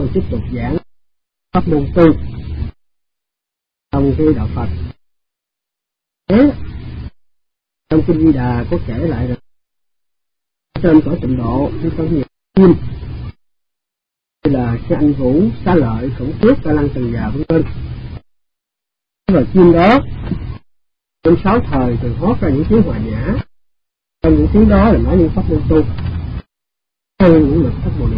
tôi tiếp tục giảng pháp môn tu trong cái đạo Phật. Thế trong kinh Di Đà có kể lại rằng trên cõi tịnh độ chúng có nhiều chim như là cái anh vũ, xá lợi, khổng tước, ca lăng, tần già vân vân. Và chim đó trong 6 thời thường hót ra những tiếng hòa nhã. Trong những tiếng đó là nói những pháp môn tu, theo những lực thất bồ đề.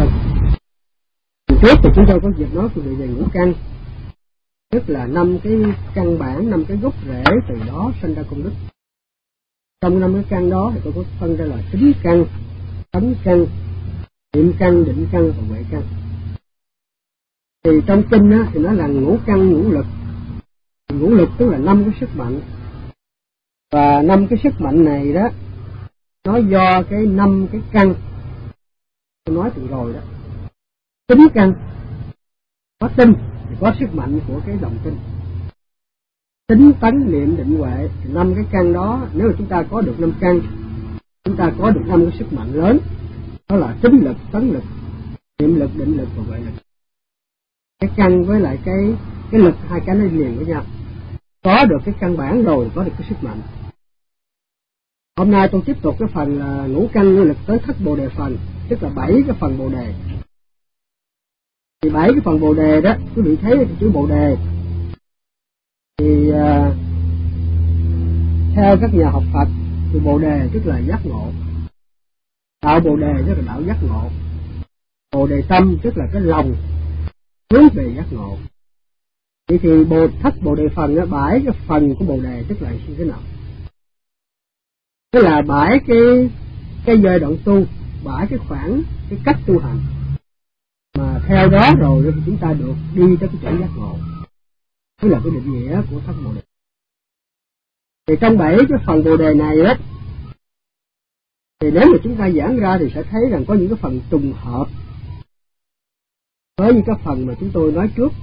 Trước thì chúng tôi có dịp nói về ngũ căn, tức là 5 cái căn bản, 5 cái gốc rễ, từ đó sinh ra công đức. Trong 5 cái căn đó thì tôi có phân ra là tính căn, tánh căn, niệm căn, định căn và huệ căn. Thì trong kinh á, thì nó là ngũ căn ngũ lực. Ngũ lực tức là 5 cái sức mạnh, và 5 cái sức mạnh này đó nó do cái 5 cái căn tôi nói từ rồi đó. Tính căn có tinh thì có sức mạnh của cái đồng tinh. Tính, tánh, niệm, định, huệ thì 5 cái căn đó, nếu mà chúng ta có được 5 căn, chúng ta có được 5 cái sức mạnh lớn, đó là tính lực, tánh lực, niệm lực, định lực và huệ lực. Cái căn với lại cái lực, hai cái nó liền với nhau. Có được cái căn bản rồi thì có được cái sức mạnh. Hôm nay tôi tiếp tục cái phần là ngũ căn ngũ lực tới thất bồ đề phần, tức là 7 cái phần bồ đề. Thì 7 cái phần bồ đề đó, quý vị thấy cái chữ bồ đề thì theo các nhà học Phật thì bồ đề tức là giác ngộ. Đạo bồ đề tức là đạo giác ngộ. Bồ đề tâm tức là cái lòng hướng về giác ngộ. Vậy thì thất bồ đề phần đó, 7 cái phần của bồ đề tức là như thế nào? Tức là 7 cái giai đoạn tu, 7 cái khoảng, cái cách tu hành mà theo đó rồi thì chúng ta được đi tới cái chỗ giác ngộ. Đó là cái định nghĩa của thất bồ đề. Thì trong 7 cái phần bồ đề này á, thì nếu mà chúng ta giảng ra thì sẽ thấy rằng có những cái phần trùng hợp với những cái phần mà chúng tôi nói trước.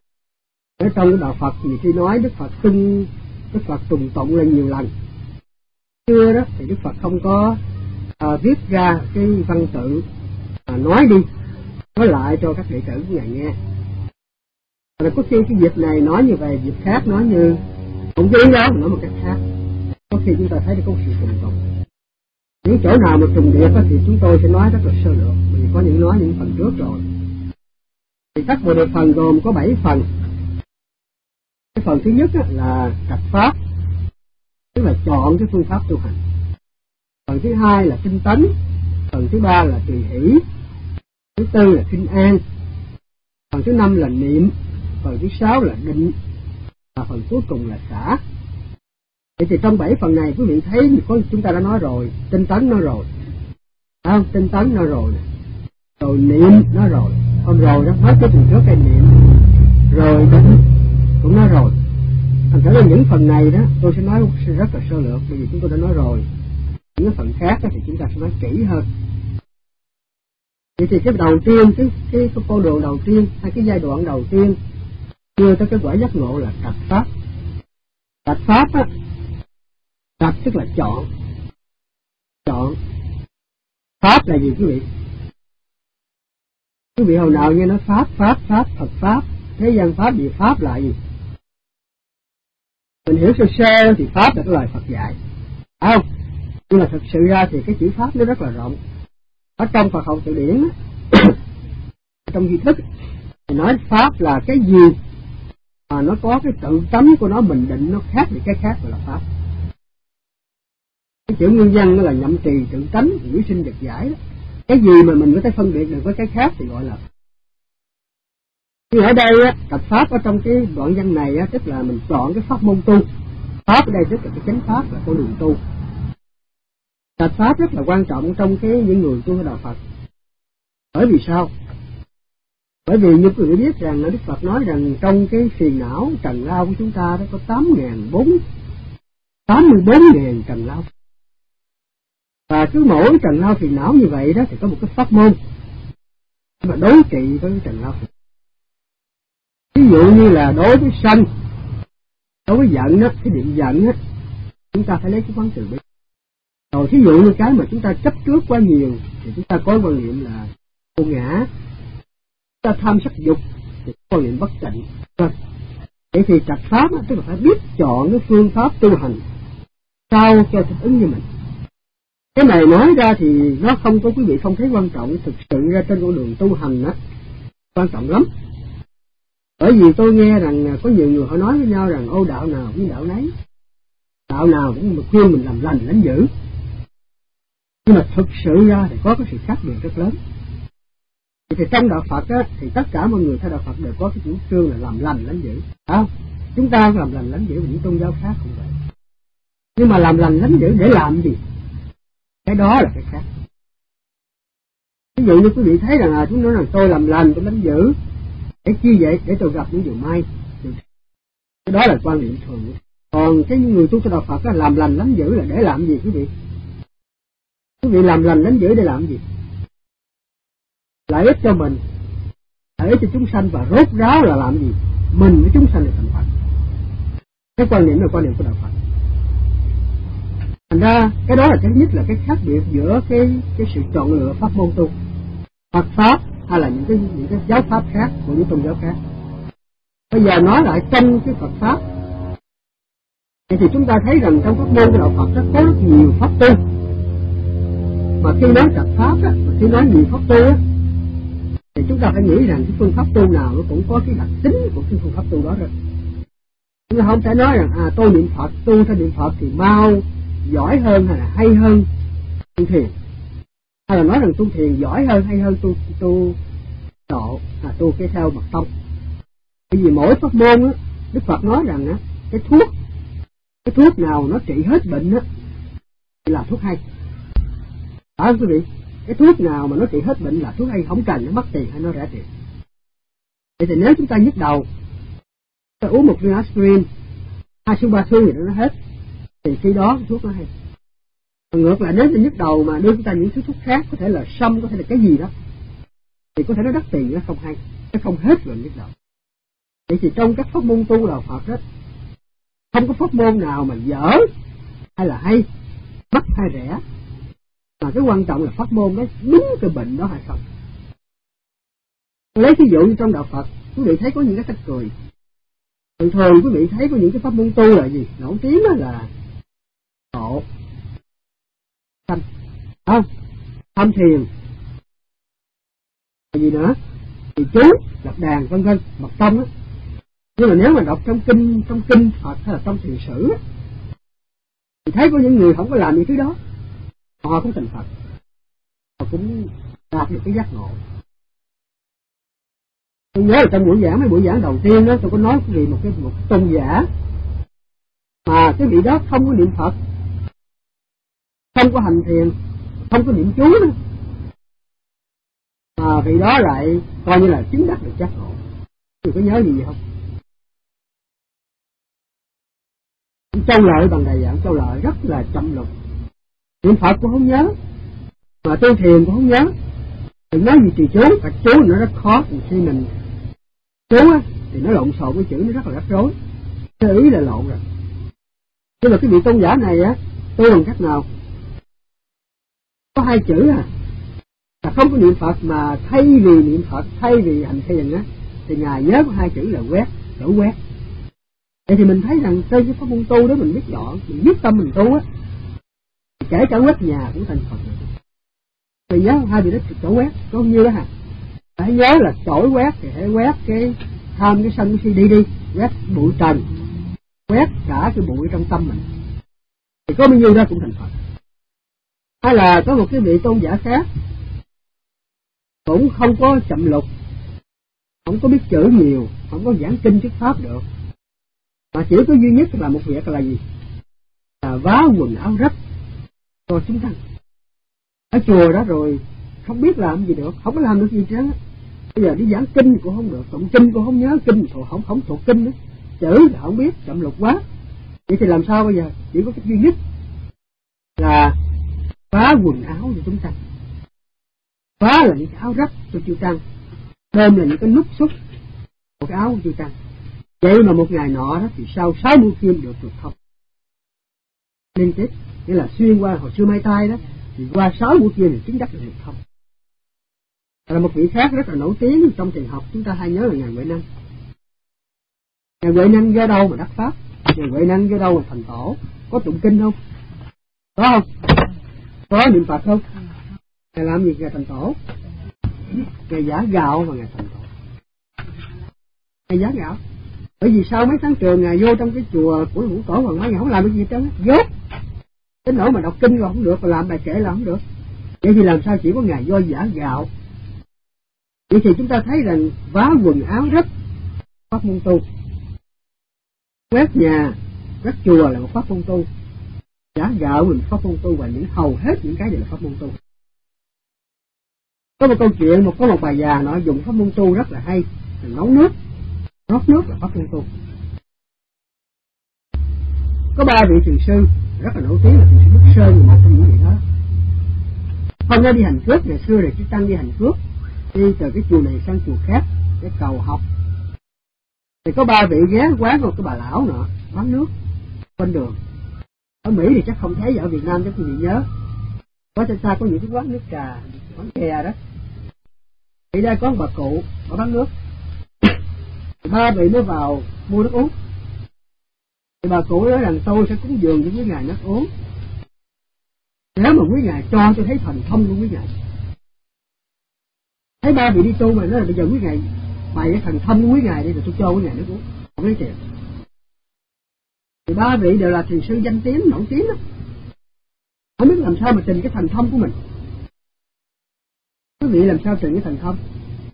Ở trong cái đạo Phật thì khi nói Đức Phật trùng tụng lên nhiều lần. Xưa đó thì Đức Phật không có viết ra cái văn tự nói lại cho các đệ tử của Ngài nghe. Rồi có khi cái dịp này nói như vậy, dịp khác nói như cũng cái đó nói một cách khác. Có khi chúng ta thấy có sự trùng tụng. Những chỗ nào mà trùng điệp thì chúng tôi sẽ nói rất là sơ lược, vì có những nói những phần trước rồi. Thì thất bồ đề phần gồm có 7 phần. Cái phần thứ nhất là trạch pháp, tức là chọn cái phương pháp tu hành. Phần thứ hai là tinh tấn. Phần thứ ba là tùy hỷ. Thứ tư là kinh an. Phần thứ 5 là niệm. Phần thứ 6 là định. Và phần cuối cùng là xả. Vậy thì trong 7 phần này quý vị thấy chúng ta đã nói rồi. Tinh tấn nói rồi, không? Tinh tấn nói rồi, rồi niệm nói rồi. Hôm rồi đó nói cái phần trước cái niệm, rồi định cũng nói rồi. Thành thử là những phần này đó tôi sẽ nói rất là sơ lược, bởi vì chúng tôi đã nói rồi. Những phần khác thì chúng ta sẽ nói kỹ hơn. Vậy thì cái đầu tiên, cái con đường đầu tiên hay cái giai đoạn đầu tiên đưa tới cái quả giác ngộ là trạch pháp. Trạch pháp á, trạch tức là chọn. Pháp là gì quý vị? Quý vị hồi nào nghe nói pháp, Phật pháp, thế gian pháp gì? Pháp là gì? Mình hiểu sơ thì pháp là cái lời Phật dạy, phải không? Nhưng mà thực sự ra thì cái chữ pháp nó rất là rộng. Ở trong Phật học từ điển trong di thức thì nói pháp là cái gì mà nó có cái tự tánh của nó, mình định nó khác thì cái khác gọi là pháp. Cái chữ nguyên văn nó là nhậm trì tự tánh giữ sinh vật giải đó. Cái gì mà mình có thể phân biệt được với cái khác thì gọi là. Nhưng ở đây á, trạch pháp ở trong cái đoạn văn này á, tức là mình chọn cái pháp môn tu. Pháp ở đây tức là cái chánh pháp, là con đường tu. Trạch pháp rất là quan trọng trong những người tu ở đạo Phật. Bởi vì sao? Bởi vì như quý vị biết rằng là Đức Phật nói rằng trong cái phiền não trần lao của chúng ta đó có 84.000 trần lao. Và cứ mỗi trần lao phiền não như vậy đó thì có một cái pháp môn mà đối trị với cái trần lao. Ví dụ như là đối với sân, đối với giận đó, cái điện giận đó, chúng ta phải lấy cái quán từ bi. Rồi thí dụ như cái mà chúng ta chấp trước quá nhiều thì chúng ta có quan niệm là vô ngã. ta tham sắc dục thì quan niệm bất tịnh. Rồi vậy thì trạch pháp tức là phải biết chọn cái phương pháp tu hành sao cho thích ứng với mình. Cái này nói ra thì nó không có quý vị không thấy quan trọng, thực sự ra trên con đường tu hành á quan trọng lắm. Bởi vì tôi nghe rằng có nhiều người họ nói với nhau rằng ô đạo nào cũng đạo nấy, đạo nào cũng khuyên mình làm lành lãnh dữ, nhưng mà thực sự ra thì có cái sự khác biệt rất lớn. Thì trong đạo Phật á, thì tất cả mọi người theo đạo Phật đều có cái chủ trương là làm lành lãnh dữ, không? Chúng ta làm lành lãnh dữ và những tôn giáo khác không vậy. Nhưng mà làm lành lãnh dữ để làm gì? Cái đó là cái khác. Ví dụ như quý vị thấy rằng chúng nói rằng tôi làm lành, tôi lãnh dữ để chi vậy? Để tôi gặp những điều may. Cái đó là quan niệm thường. Còn cái người tu theo đạo Phật á, làm lành lãnh dữ là để làm gì quý vị? Quý vị làm lành lãnh dữ để làm gì? Lợi ích cho mình, lợi ích cho chúng sanh, và rốt ráo là làm gì? Mình với chúng sanh là thành Phật. Cái quan niệm là quan niệm của đạo Phật. Thành ra cái đó là cái nhất, là cái khác biệt giữa cái sự chọn lựa pháp môn tu, Phật pháp hay là những cái giáo pháp khác của những tôn giáo khác. Bây giờ nói lại trong cái Phật pháp thì chúng ta thấy rằng trong pháp môn của đạo Phật rất có rất nhiều pháp tu. Mà khi nói trạch pháp á, mà khi nói nhiều pháp tu á, thì chúng ta phải nghĩ rằng cái phương pháp tu nào nó cũng có cái đặc tính của cái phương pháp tu đó rồi. Chúng ta không thể nói rằng tôi niệm Phật, tu theo niệm Phật thì mau giỏi hơn hay là hay hơn tu thiền, hay là nói rằng tu thiền giỏi hơn hay hơn tu độ, tu cái theo mật tông. Bởi vì mỗi pháp môn á, Đức Phật nói rằng á, cái thuốc nào nó trị hết bệnh á thì là thuốc hay. Phải không quý vị? Cái thuốc nào mà nó trị hết bệnh là thuốc hay, không cần nó mất tiền hay nó rẻ tiền. Vậy thì nếu chúng ta nhức đầu, ta uống một viên aspirin 2 xu 3 xu thì nó hết, thì khi đó thuốc nó hay. Còn ngược lại, nếu như nhức đầu mà đưa chúng ta những thứ thuốc khác, có thể là sâm, có thể là cái gì đó, thì có thể nó đắt tiền, nó không hay, nó không hết rồi nhức đầu. Vậy thì trong các pháp môn tu đạo Phật đó, không có pháp môn nào mà dở hay là hay, mắc hay rẻ, mà cái quan trọng là pháp môn đó đúng cái bệnh đó hay không. Lấy ví dụ như trong đạo Phật, quý vị thấy có những cái cách cười. Thường quý vị thấy có những cái pháp môn tu là gì? Nổi tiếng đó là độ, sanh, tham thiền, gì nữa, thì chú, lập đàn, vân vân, mật tông á. Nhưng mà nếu mà đọc trong kinh Phật hay là trong thiền sử á, thì thấy có những người không có làm những thứ đó, họ cũng thành Phật, họ cũng đạt được cái giác ngộ. Tôi nhớ là trong mấy buổi giảng đầu tiên đó, tôi có nói về một tôn giả mà cái vị đó không có niệm Phật, không có hành thiền, không có niệm chú nữa, mà vị đó lại coi như là chứng đắc được giác ngộ. Tôi có nhớ gì không? Châu Lợi bằng đại dạng Châu Lợi rất là chậm lục, niệm Phật cũng không nhớ, mà tu thiền cũng không nhớ. Đừng nói gì trì chú, Phật chú nó rất khó. Khi mình chú á thì nó lộn xộn, cái chữ nó rất là rắc rối, cái ý là lộn rồi. Nhưng mà cái vị tôn giả này á, tu bằng cách nào? Có 2 chữ là không có niệm Phật, mà thay vì niệm Phật, thay vì hành thiền á, thì ngài nhớ có 2 chữ là đổ quét. Vậy thì mình thấy rằng trên cái pháp môn tu đó mình biết chọn, mình biết tâm mình tu á, kể cả quét nhà cũng thành Phật. Thì nhớ 2 vị đó chỗ quét, có nhiêu đó phải nhớ là chổi quét thì hãy quét cái tham, cái sân, cái si đi, quét bụi trần, quét cả cái bụi trong tâm mình, thì có bao nhiêu đó cũng thành Phật. Hay là có một cái vị tôn giả khác cũng không có chậm lục, không có biết chữ nhiều, không có giảng kinh thuyết pháp được, mà chỉ có duy nhất là một việc là gì? Là vá quần áo rách cho chúng ta ở chùa đó, rồi không biết làm gì được, không có làm được gì chứ. Bây giờ đi giảng kinh cũng không được, tụng kinh cũng không nhớ kinh, không thuộc kinh nữa, chữ là không biết, chậm lục quá. Vậy thì làm sao bây giờ? Chỉ có cách duy nhất là vá quần áo cho chúng ta. Vá là những cái áo rách cho chư tăng, đơm là những cái nút xúc của cái áo của chư tăng. Vậy mà một ngày nọ đó thì sau 6 mũi kim được thông liên tiếp, nghĩa là xuyên qua hồi xưa Mai Tai đó, thì qua 6 mũi kim thì chứng đắc được thông. Là một vị khác rất là nổi tiếng trong thiền học, chúng ta hay nhớ là ngài Huệ Năng. Ngài Huệ Năng do đâu mà đắc pháp? Ngài Huệ Năng do đâu mà thành tổ? Có tụng kinh không? Có không? Có niệm Phật không? Ngài làm gì ngài thành tổ? Ngài giả gạo mà ngài thành tổ. Ngài giả gạo. Bởi vì sau mấy tháng trường ngài vô trong cái chùa của Ngũ Tổ Hoàng Mái, ngài không làm cái gì hết trơn, dốt. Đến nỗi mà đọc kinh là không được, mà làm bài kệ là không được. Vậy thì làm sao chỉ có ngài do giả gạo? Vậy thì chúng ta thấy rằng vá quần áo rất pháp môn tu, quét nhà, quét chùa là một pháp môn tu, giả gạo mình pháp môn tu, và hầu hết những cái đều là pháp môn tu. Có một câu chuyện, có một bà già nói dùng pháp môn tu rất là hay, là nấu nước, rót nước là pháp môn tu. Có 3 vị thiền sư rất là nổi tiếng là thiền sư Đức Sơn, một trong những vị đó. Hôm nay đi hành cước, ngày xưa là chư tăng đi hành cước, đi từ cái chùa này sang chùa khác để cầu học. Thì có 3 vị ghé quán một cái bà lão nọ bán nước bên đường. Ở Mỹ thì chắc không thấy, ở Việt Nam chắc quý vị nhớ, có trên xa có những cái quán nước trà, quán chè đó. Thì đây có một bà cụ bà bán nước. Thì 3 vị mới vào mua nước uống. Thì bà cụ nói rằng tôi sẽ cúng dường cho quý ngài nước uống nếu mà quý ngài cho tôi thấy thần thông của quý ngài. Thấy 3 vị đi tu mà nói là bây giờ quý ngài bày cái thần thông của quý ngài đi rồi tôi cho quý ngài nước uống, không lấy tiền. Thì 3 vị đều là thiền sư danh tiếng nổi tiếng đó, không biết làm sao mà trình cái thần thông của mình. Quý vị làm sao trình cái thần thông?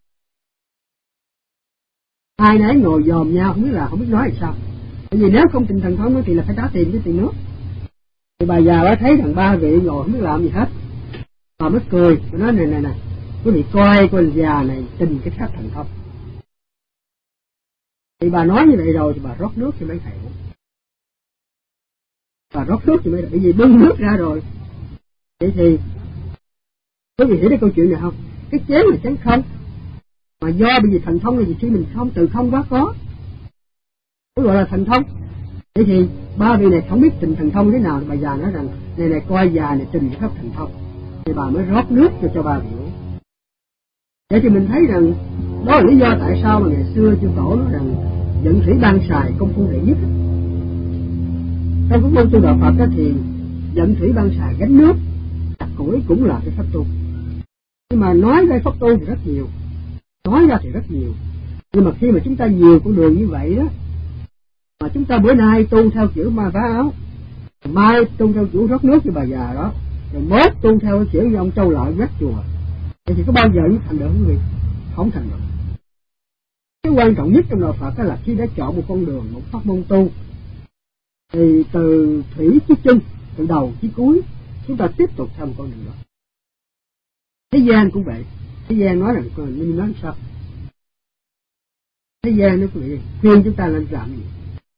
Ai nấy ngồi dòm nhau không biết nói làm sao. Bởi vì nếu không trình thần thông thì là phải trả tiền với tiền nước. Thì bà già bà thấy thằng 3 vị ngồi không biết làm gì hết, bà mới cười, bà nói này quý vị coi con già này trình cái phép thần thông. Thì bà nói như vậy rồi thì bà rót nước cho mấy thầy uống. Bà rót nước cho mấy thầy, bởi vì bưng nước ra rồi. Vậy thì quý vị hiểu cái câu chuyện này không? Cái chén là chén không, mà do bởi vì thần thông là gì? Khi mình không, từ không quá có, nó gọi là thần thông. Vậy thì 3 vị này không biết trình thần thông thế nào, thì bà già nói rằng này coi già này trình cái pháp thần thông. Thì bà mới rót nước cho 3 vị uống. Vậy thì mình thấy rằng đó là lý do tại sao mà ngày xưa chư Tổ nói rằng dẫn thủy ban xài công phu đệ nhất. Trong các môn tu đạo Phật đó thì dẫn thủy ban xài gánh nước, đặt củi cũng là cái pháp tu. Nhưng mà nói ra pháp tu thì rất nhiều, nói ra thì rất nhiều. Nhưng mà khi mà chúng ta nhiều con đường như vậy đó, mà chúng ta bữa nay tu theo kiểu ma vá áo, mai tu theo kiểu rót nước cho bà già đó, rồi mốt tu theo kiểu như ông Châu Lợi quét chùa, thì có bao giờ nó thành được không quý vị? Không thành được. Cái quan trọng nhất trong đạo Phật đó là khi đã chọn một con đường, một pháp môn tu, thì từ thủy chí chân, từ đầu chí cuối, chúng ta tiếp tục theo một con đường đó. Thế gian cũng vậy. Thế gian nói là nhưng nói sao? Thế gian nó quý vị khuyên chúng ta lên làm gì?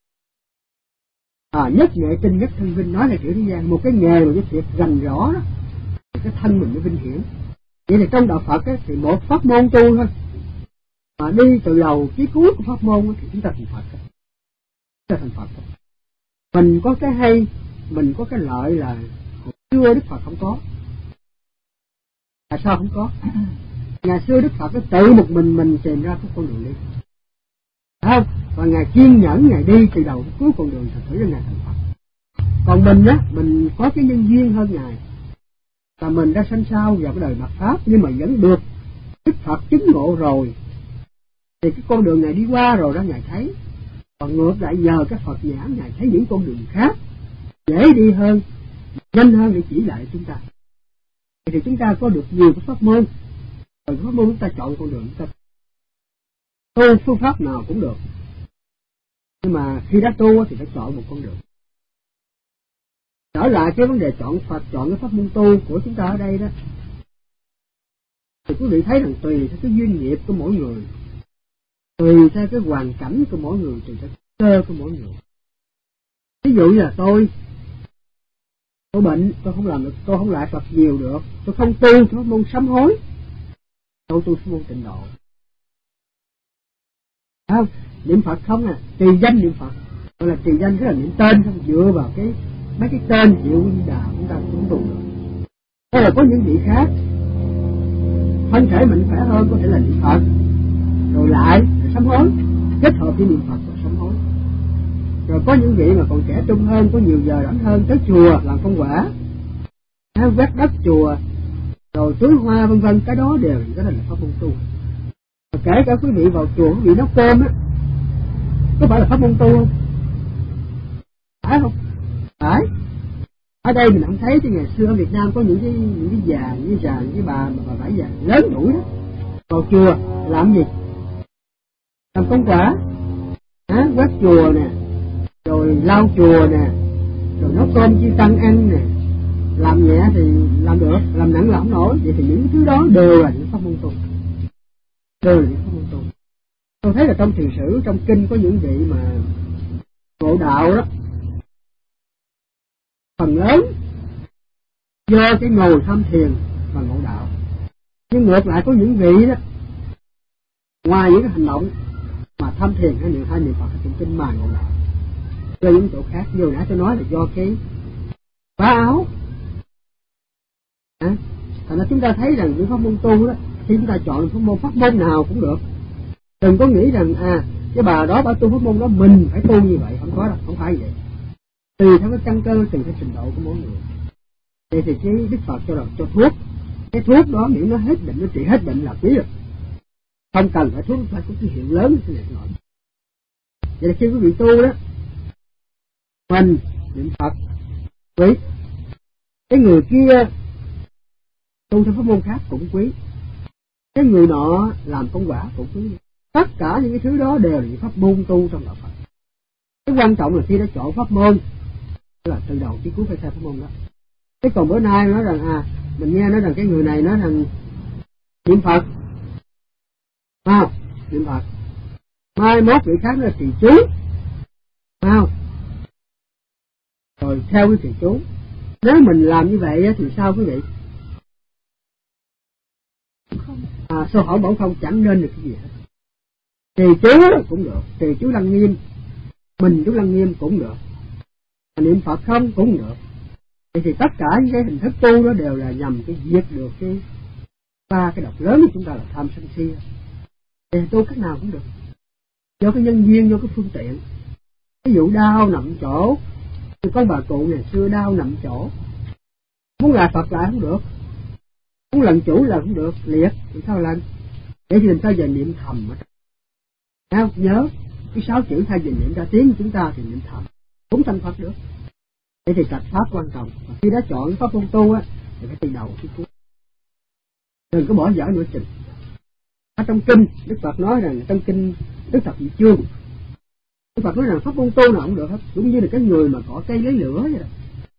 Nhất nghệ tinh nhất thân vinh, nói là kiểu thế gian, một cái nghề mà cái việc rành rõ đó, cái thân mình mới vinh hiển. Vậy thì trong đạo Phật ấy, thì một pháp môn tu thôi, mà đi từ đầu chí cuối của pháp môn ấy, thì chúng ta thành Phật. Chúng ta thành Phật. Mình có cái hay, mình có cái lợi là hồi xưa Đức Phật không có. Tại sao không có? Ngày xưa Đức Phật tự một mình tìm ra cái con đường đi, không? Và Ngài kiên nhẫn, Ngài đi từ đầu đến cuối con đường, thật sự là Ngài thành Phật. Còn mình á, mình có cái nhân duyên hơn Ngài, và mình đã sanh sao vào cái đời mạt Pháp, nhưng mà vẫn được Đức Phật chứng ngộ rồi, thì cái con đường Ngài đi qua rồi đó Ngài thấy. Còn ngược lại nhờ cái Phật nhãn, Ngài thấy những con đường khác dễ đi hơn, nhanh hơn để chỉ lại chúng ta. Thì chúng ta có được nhiều cái pháp môn, rồi pháp môn chúng ta chọn con đường chúng ta tu phương pháp nào cũng được. Nhưng mà khi đã tu thì phải chọn một con đường. Trở lại cái vấn đề chọn Phật, chọn cái pháp môn tu của chúng ta ở đây đó, thì quý vị thấy rằng tùy theo cái duyên nghiệp của mỗi người, tùy theo cái hoàn cảnh của mỗi người, tùy theo cái cơ của mỗi người. Ví dụ như là tôi bệnh, tôi không làm được, tôi không lại Phật nhiều được, tôi không tu pháp môn sám hối, tôi tu pháp môn tịnh độ. Không, niệm Phật không à, trì danh niệm Phật, gọi là trì danh, tức là niệm tên không, dựa vào cái mấy cái tên Diệu Đà chúng ta cũng tu được. Hay là có những vị khác thân thể mạnh khỏe hơn có thể là niệm Phật, rồi lại là sám hối, kết hợp với niệm Phật và sám hối. Rồi có những vị mà còn trẻ trung hơn, có nhiều giờ rảnh hơn, tới chùa làm công quả, quét đất chùa, rồi tưới hoa vân vân, cái đó đều cái đó là pháp môn tu. Và kể cả quý vị vào chùa, quý vị nấu cơm á, có phải là pháp môn tu không? Phải không? Phải. Ở đây mình không thấy, chứ ngày xưa ở Việt Nam có những cái già, những cái bà phải già lớn tuổi đó vào chùa làm gì? Làm công quả, quét chùa nè, rồi lau chùa nè, rồi nấu cơm chia tăng ăn nè. Làm nhẹ thì làm được, làm nặng là không nổi. Vậy thì những thứ đó đều là những pháp môn tu, đều là những pháp môn tu. Tôi thấy là trong thiền sử, trong kinh có những vị mà ngộ đạo đó, phần lớn do cái ngồi tham thiền mà ngộ đạo. Nhưng ngược lại có những vị đó, ngoài những cái hành động mà tham thiền hay niệm Phật hay tụng kinh mà ngộ đạo, do những chỗ khác. Như nãy tôi nói là do cái vá áo. Thành ra chúng ta thấy rằng những pháp môn tu đó, khi chúng ta chọn pháp môn nào cũng được. Đừng có nghĩ rằng cái bà đó bà tu pháp môn đó mình phải tu như vậy, không có đâu, không phải vậy. Tùy theo cái căn cơ, tùy theo trình độ của mỗi người. Vậy thì cái Đức Phật cho thuốc, cái thuốc đó miễn nó hết bệnh, nó trị hết bệnh là quý rồi. Không cần phải thuốc, phải có cái hiệu lớn như thế này nọ. Vậy là khi quý vị tu đó, mình niệm Phật quý, cái người kia tu theo pháp môn khác cũng quý, cái người nọ làm công quả cũng quý. Tất cả những cái thứ đó đều là những pháp môn tu trong đạo Phật. Cái quan trọng là khi đã chọn pháp môn là từ đầu chí cuối phải theo pháp môn đó. Thế còn bữa nay nói rằng mình nghe nói rằng cái người này nói rằng niệm Phật, niệm Phật, mai mốt vị khác là trì chú, rồi theo cái trì chú. Nếu mình làm như vậy thì sao quý vị? Sao hỏi bổn không chẳng nên được cái gì hết. Trì chú cũng được, trì chú Lăng Nghiêm, mình chú Lăng Nghiêm cũng được, niệm Phật không cũng được. Thì tất cả những cái hình thức tu đó đều là nhằm cái diệt được cái ba cái độc lớn của chúng ta là tham sân si. Thì tu cách nào cũng được, do cái nhân duyên, do cái phương tiện. Ví dụ đau nằm chỗ, thì con bà cụ ngày xưa đau nằm chỗ, muốn là Phật lại không được, muốn lần chủ là không được, liệt thì sao lần? Để thì làm sao giờ niệm thầm ở nhớ cái 6 chữ, thay vì niệm ra tiếng của chúng ta thì niệm thầm cũng thành Phật được. Thế thì trạch pháp quan trọng. Khi đã chọn pháp môn tu thì phải từ đầu tới cuối, đừng có bỏ dở nửa chừng. Ở trong kinh Đức Phật nói rằng, trong kinh Đức Thập Nhị Chương, Đức Phật nói rằng pháp môn tu nào cũng được hết, cũng như là cái người mà cọ cây lấy lửa vậy đó.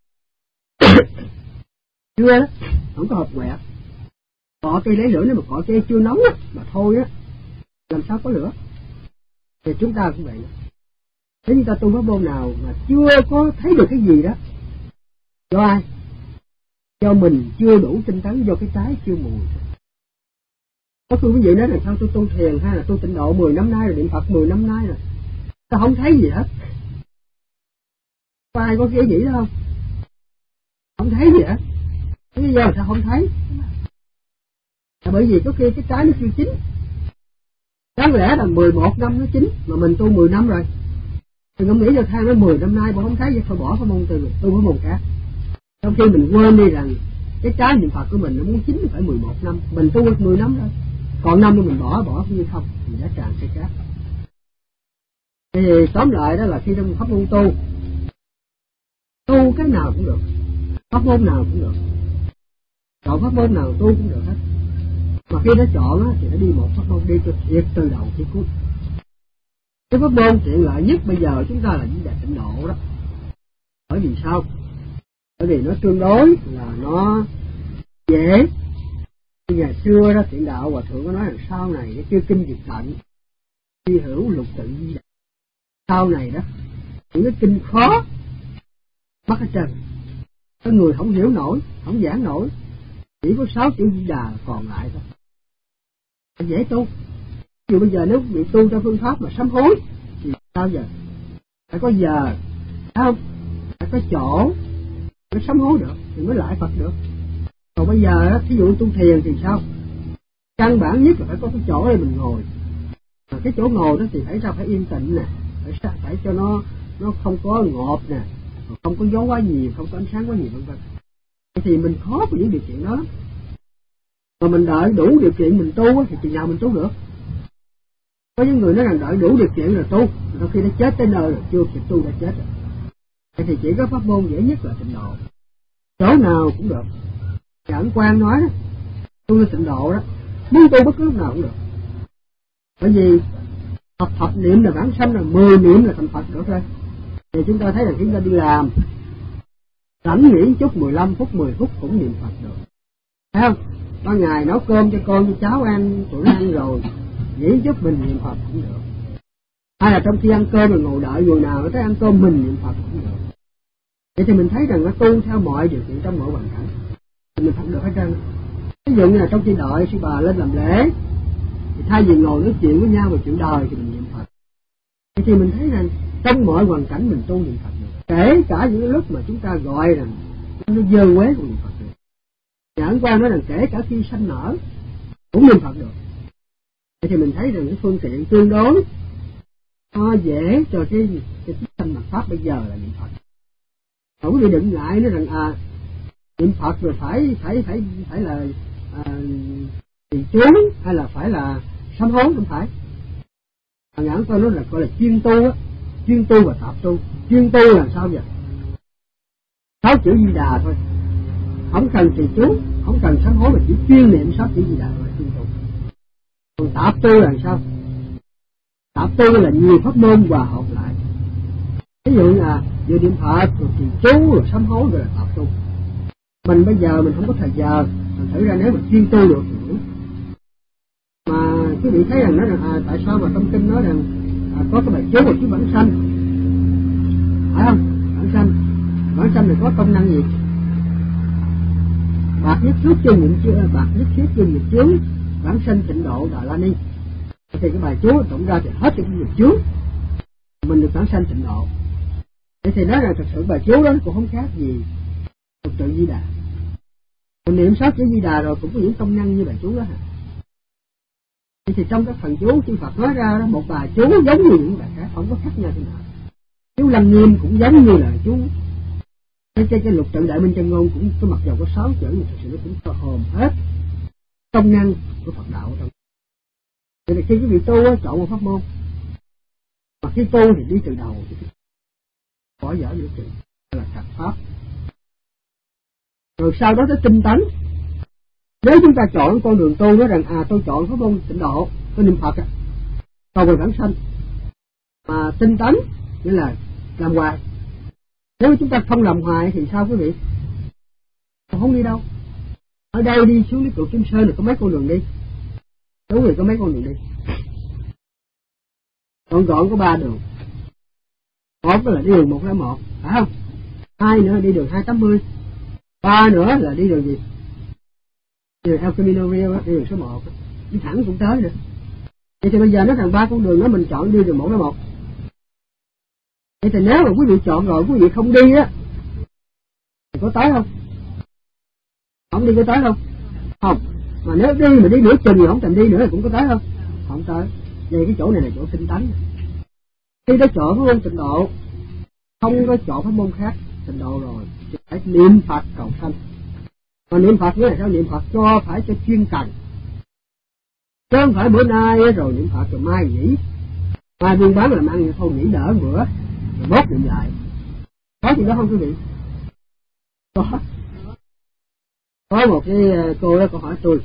Chưa đó, không có hợp quẹt. Cọ cây lấy lửa, nếu mà cọ cây chưa nóng mà thôi làm sao có lửa. Thì chúng ta cũng vậy. Thế chúng ta tu pháp môn nào mà chưa có thấy được cái gì đó, do ai? Do mình chưa đủ tinh tấn, do cái trái chưa mùi. Có khi quý vị nói là sao tôi tu thiền hay là tu tịnh độ 10 năm nay rồi, niệm Phật 10 năm nay rồi, sao không thấy gì hết? Có ai có cái gì đó không? Không thấy gì hết. Thế bây giờ sao không thấy? Là bởi vì có khi cái trái nó chưa chín. Đáng lẽ là 11 năm nó chín, mà mình tu 10 năm rồi. Thì không nghĩ cho thang nó 10 năm nay mà không thấy vậy, thôi bỏ pháp môn tu pháp môn khác. Trong khi mình quên đi rằng cái trái niệm Phật của mình nó muốn chín phải 11 năm, mình tu 10 năm rồi, còn năm nữa mình bỏ như không thì đã tràn cái khác. Thì tóm lại đó là khi trong pháp môn tu cái nào cũng được, pháp môn nào cũng được, chọn pháp môn nào tu cũng được hết. Mà khi đã chọn thì nó đi một pháp môn, đi cho thiệt từ đầu tới cuối. Cái pháp môn tiện lợi nhất bây giờ chúng ta là những đại tịnh độ đó. Bởi vì sao? Bởi vì nó tương đối là nó dễ. Ngày xưa đó Thiện Đạo Hòa Thượng có nói rằng sau này cái chưa kinh diệt tận, chi hữu lục tự di đà. Sau này đó những cái kinh khó mắc ở trần, có người không hiểu nổi, không giảng nổi, chỉ có 6 chữ di đà còn lại thôi, dễ tu. Ví dụ bây giờ nếu bị tu theo phương pháp mà sám hối thì sao giờ? Phải có giờ, phải không? Phải có chỗ mới sám hối được thì mới lại Phật được. Còn bây giờ thí dụ tu thiền thì sao? Căn bản nhất là phải có cái chỗ để mình ngồi. Cái chỗ ngồi đó thì phải yên tĩnh nè, phải cho nó không có ngộp nè, không có gió quá nhiều, không có ánh sáng quá nhiều vân vân. Thì mình khó có những điều kiện đó. Mà mình đợi đủ điều kiện mình tu thì chừng nào mình tu được. Có những người nói rằng đợi đủ điều kiện rồi tu, sau khi nó chết tới nơi rồi chưa kịp tu đã chết rồi. Thì chỉ có pháp môn dễ nhất là tịnh độ, chỗ nào cũng được. Ẩn Quang nói đó, tu là tịnh độ đó, muốn tu bất cứ lúc nào cũng được. Bởi vì thập niệm là vãng sanh, là 10 niệm là thành Phật được rồi. Thì chúng ta thấy là chúng ta đi làm rảnh nghỉ chút 15 phút 10 phút cũng niệm Phật được, thấy không? Ban ngày nấu cơm cho con cho cháu ăn, tụi nó ăn rồi nghỉ chút mình niệm Phật cũng được. Hay là trong khi ăn cơm rồi ngồi đợi người nào tới ăn cơm mình niệm Phật cũng được. Vậy thì mình thấy rằng nó tu theo mọi điều kiện trong mọi hoàn cảnh thì mình Phật được hết trơn. Ví dụ như là trong khi đợi sư bà lên làm lễ thì thay vì ngồi nói chuyện với nhau về chuyện đời thì mình niệm Phật. Vậy thì mình thấy rằng trong mọi hoàn cảnh mình tu niệm Phật được, kể cả những lúc mà chúng ta gọi rằng nó dơ quế cũng niệm Phật được. Nhà Ấn Quang nói rằng kể cả khi sanh nở cũng niệm Phật được. Vậy thì mình thấy rằng cái phương tiện tương đối dễ cho cái sanh mặt pháp bây giờ là niệm Phật. Không có đừng ngại nói rằng niệm Phật rồi phải là trì chú hay là phải là sám hối, không phải. Nhà Ấn Quang nói là gọi là chuyên tu á, chuyên tu và tạp tu. Chuyên tu là sao vậy? 6 chữ Di Đà thôi, không cần trì chú, không cần sám hối, mà chỉ chuyên niệm 6 chữ Di Đà là chuyên tu. Còn tạp tu là sao? Tạp tu là nhiều pháp môn hòa hợp lại. Ví dụ là vừa niệm Phật rồi trì chú rồi sám hối rồi là tạp tu. Mình bây giờ mình không có thời giờ, mình thử ra nếu mà chuyên tu được thì mà quý vị thấy rằng nói rằng tại sao mà trong kinh nói rằng có cái bài chú và chú vãng sanh, phải không? Vãng sanh này có công năng gì? Bạc nhất thiết chương nghiệp chướng, vãng sanh tịnh độ Đà La Ni. Thì cái bài chú tổng ra thì hết những nghiệp chướng, mình được vãng sanh tịnh độ. Thế thì nói rằng thật sự bài chú đó cũng không khác gì Phật tự Di Đà. Mình niệm 6 chữ Di Đà rồi cũng có những công năng như bài chú đó hả? Thì trong các phần chú chư Phật nói ra đó, một bài chú giống như những bài khác, không có khác nhau thế nào. Chú Lăng Nghiêm cũng giống như là chú cái lục tự Đại Minh Chân Ngôn, cũng có mặc dầu có 6 chữ nhưng thực sự nó cũng có hồn hết công năng của Phật đạo trong. Thì khi quý vị tu chọn một pháp môn, mà khi tu thì đi từ đầu bỏ dở những chuyện là trật pháp, rồi sau đó tới tinh tấn. Nếu chúng ta chọn con đường tu nói rằng tôi chọn pháp môn tịnh độ, tôi niệm Phật cầu về vãng sanh, mà tinh tấn nghĩa là làm hoài. Nếu chúng ta không làm hoài thì sao quý vị? Không đi đâu. Ở đây đi xuống cái cựu Kim Sơn này có mấy con đường đi? Đúng rồi, có mấy con đường đi. Gọn có 3 đường. Một là đi đường 101, phải không? 2 nữa đi đường 280. 3 nữa là đi đường gì? Đi đường El Camino Real, đi đường số 1. Đi thẳng cũng tới nữa. Vậy thì bây giờ nói rằng 3 con đường đó mình chọn đi đường 101. Vậy thì nếu mà quý vị chọn rồi quý vị không đi á thì có tới không? Không đi có tới không? Không. Mà nếu đi mà đi nửa chừng thì không cần đi nữa thì cũng có tới không? Không tới. Vậy cái chỗ này là chỗ tinh tấn. Khi đã chọn pháp môn tịnh độ, không có chọn pháp môn khác tịnh độ rồi thì phải niệm Phật cầu sanh. Còn niệm Phật nghĩa là sao? Niệm Phật phải cho chuyên cần, chứ không phải bữa nay rồi niệm Phật rồi mai nghỉ, mai buôn bán làm ăn thôi nghỉ đỡ bữa rồi bớt niệm lại. Có gì đó không quý vị? Có một cái cô đó có hỏi tôi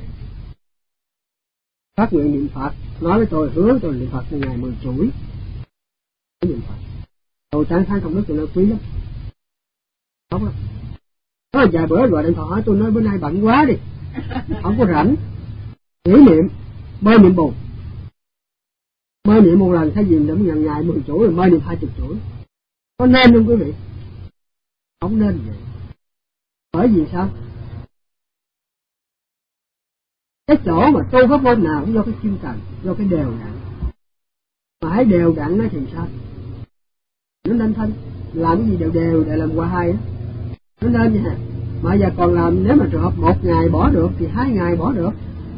phát nguyện niệm Phật, nói với tôi hứa tôi niệm Phật từ ngày 10 tuổi niệm Phật. Tôi tán thán công đức tôi nói quý lắm, tốt lắm. Có vài bữa gọi điện thoại hỏi tôi nói bữa nay bận quá đi, không có rảnh, nghỉ niệm, mơ niệm bù, mơ niệm một lần thay vì niệm ngày ngày 10 tuổi rồi mơ niệm 20 tuổi. Có nên không quý vị? Không nên vậy. Bởi vì sao? Cái chỗ mà tu pháp môn nào cũng do cái chuyên cần, do cái đều đặn. Phải đều đặn nó thì sao? Nó nên thân, làm cái gì đều đều để làm hoài á, nó nên vậy hả? Mà giờ còn làm, nếu mà trường hợp 1 ngày bỏ được thì 2 ngày bỏ được,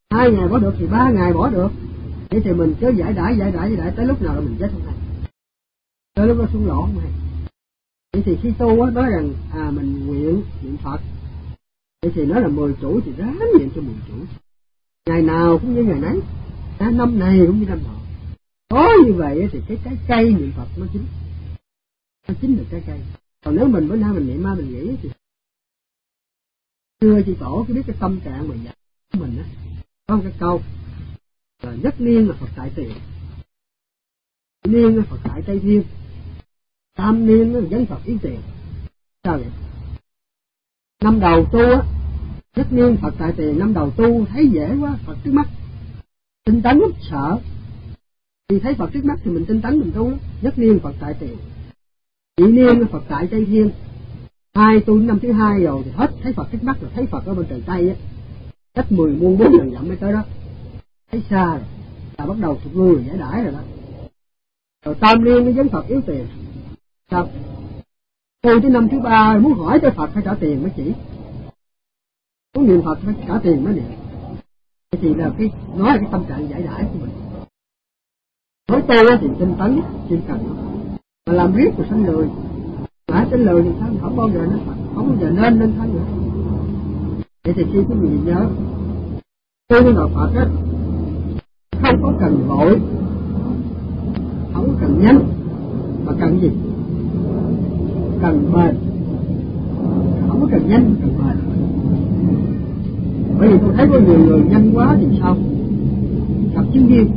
2 ngày bỏ được thì 3 ngày bỏ được. Vậy thì mình cứ giải đãi tới lúc nào là mình chết không hay, tới lúc nó xuống lỗ không hay. Vậy thì khi tu á, nói rằng mình nguyện niệm Phật, vậy thì nó là 10 chủ thì ráng niệm cho 10 chủ, ngày nào cũng như ngày nấy, năm này cũng như năm nọ. Có như vậy thì cái trái cây niệm Phật nó chín được trái cây. Còn nếu mình bữa nay mình niệm ma mình nghĩ thì xưa chị tổ cứ biết cái tâm trạng mình dạy của mình á, có một cái câu là nhất niên là Phật tại tiền, niên là Phật tại Tây Thiên, tam niên là dân Phật yến tiền. Sao vậy? Năm đầu tu á, nhất niên Phật tại tiền, năm đầu tu thấy dễ quá, Phật trước mắt, tinh tấn lắm, sợ. Thì thấy Phật trước mắt thì mình tinh tấn mình tu lắm. Nhất niên Phật tại tiền, nhị niên là Phật tại Tây Thiên. 2 tu năm thứ 2 rồi thì hết thấy Phật trước mắt, là thấy Phật ở bên trời Tây á, cách 10 muôn 4 lần dặm mới tới đó, thấy xa rồi, là bắt đầu thuộc người giải đãi rồi đó. Rồi tam niên nó vấn Phật yếu tiền. Sao? Tu tới năm thứ 3 muốn hỏi tới Phật phải trả tiền mới chỉ, muốn niệm Phật phải trả tiền mới niệm. Thế thì là nói là cái tâm trạng giải đãi của mình. Nói tu thì tinh tấn, chuyên cần, mà làm riết rồi sanh lười. Mà sanh lười thì sao? Không bao giờ nó Phật, không bao giờ lên thân nữa. Vậy thì khi quý vị nhớ, tu với đạo Phật á, không có cần vội, không có cần nhanh, mà cần gì? Cần bền. Không có cần nhanh, cần bền. Bởi vì tôi thấy có nhiều người nhanh quá thì sao? Gặp chứng viên.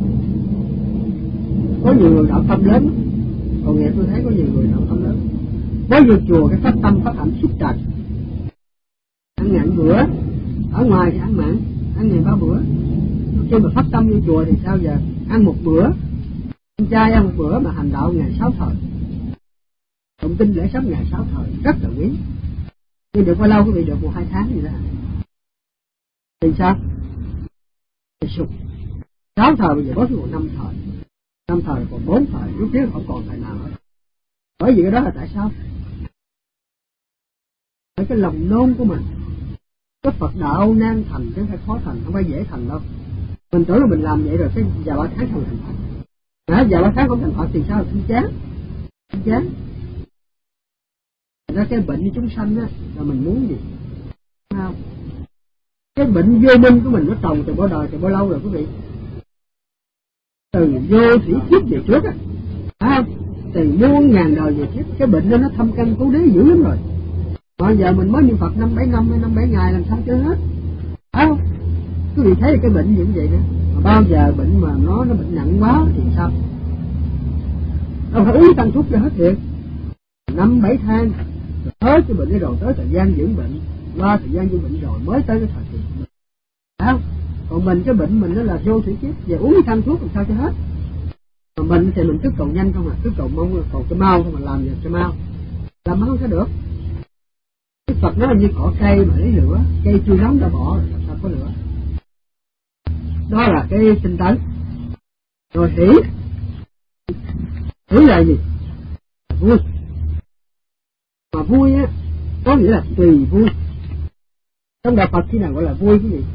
Có nhiều người đạo tâm lớn, còn nghe tôi thấy có nhiều người đạo tâm lớn. Có nhiều chùa cái phát tâm phát hạnh xuất trần, ăn ngàn bữa, ở ngoài thì ăn mặn, ăn ngày 3 bữa. Khi mà phát tâm vô chùa thì sao giờ? Ăn một bữa, ăn chay ăn một bữa mà hành đạo ngày 6 thời, tụng kinh lễ sắp ngày 6 thời, rất là quý. Nhưng được bao lâu quý vị? Được 1-2 tháng gì đó. Thì sao? Thì sụp 6 thời bây giờ bớt xuống 5 thời, 5 thời còn 4 thời, lúc trước không còn thời nào hết. Bởi vì cái đó là tại sao? Bởi cái lòng nôn của mình. Cái Phật đạo nan thành chứ không phải khó thành, không phải dễ thành đâu. Mình tưởng là mình làm vậy rồi cái vài 3 tháng không thành Phật. Vài 3 tháng không thành Phật thì sao? Không chán. Ra cái bệnh như chúng sanh á là mình muốn gì? Không. Cái bệnh vô minh của mình nó trồng từ bao đời, từ bao lâu rồi quý vị? Từ vô thủy kiếp về trước á, phải không? Từ muôn ngàn đời về trước, cái bệnh đó nó thâm căn cố đế dữ lắm rồi. Bây giờ mình mới niệm Phật 5-7 năm hay 5-7 ngày làm sao chưa hết, phải không? Quý vị thấy cái bệnh như vậy nữa, mà bao giờ bệnh mà nó bệnh nặng quá thì sao? Đâu phải uống tăng thuốc cho hết được, 5-7 tháng rồi tới cái bệnh đó, rồi tới thời gian dưỡng bệnh, qua thời gian dưỡng bệnh rồi mới tới cái thời kỳ của mình, phải không? Còn mình cái bệnh mình nó là vô thủy kiếp, về uống tăng thuốc làm sao cho hết. Còn mình thì mình cứ cầu nhanh không à, cứ cầu mong cầu cho mau không mà làm gì cho mau, làm mau sao được. Cái Phật nó là như cỏ cây mà lấy lửa, cây chưa nóng đã bỏ rồi sao có lửa. Đó là cái tinh tấn. Rồi hỷ là gì? Là vui. Mà vui á có nghĩa là tùy vui. Trong đạo Phật khi nào gọi là vui cái gì?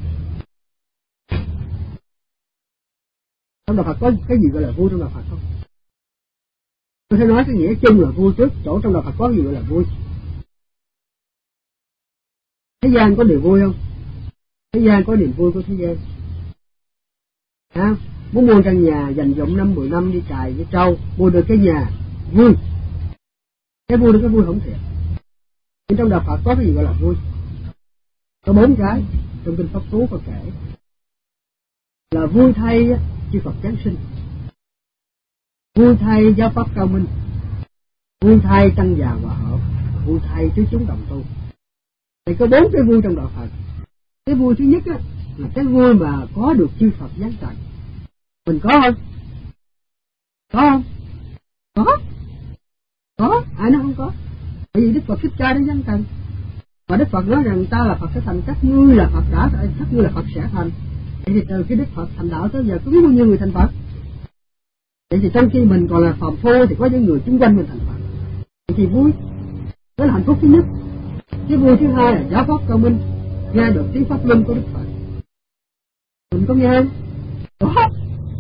Trong đạo Phật có cái gì gọi là vui trong đạo Phật không? Tôi sẽ nói cái nghĩa chung là vui trước, chỗ trong đạo Phật có gì gọi là vui. Thế gian có điều vui không? Thế gian có niềm vui của thế gian. Muốn mua căn nhà dành dụm 5-10 năm đi cài với trâu, mua được cái nhà vui. Cái vui đó cái vui không thiệt. Nhưng trong đạo Phật có cái gì gọi là vui? Có 4 cái trong kinh Pháp Cú có kể. Là vui thay chư Phật Giáng sinh, vui thay giáo pháp cao minh, vui thay tăng già hòa hợp, vui thay tứ chúng đồng tu. Thì có 4 cái vui trong đạo Phật. Cái vui thứ nhất á, là cái vui mà có được chư Phật giáng trần. Mình có không? Có không? Có, ai nói không có? Bởi vì Đức Phật Thích Ca đã giáng trần. Và Đức Phật nói rằng ta là Phật sẽ thành, các ngươi là Phật đã, các ngươi là Phật sẽ thành. Vậy thì từ cái Đức Phật thành đạo tới giờ có bao nhiêu người thành Phật? Vậy thì trong khi mình còn là phàm phu thì có những người xung quanh mình thành Phật. Vậy thì vui. Đó là hạnh phúc thứ nhất. Cái vui thứ hai là giáo pháp cao minh, nghe được tiếng pháp luân của Đức Phật. Mình có nghe không? Đó.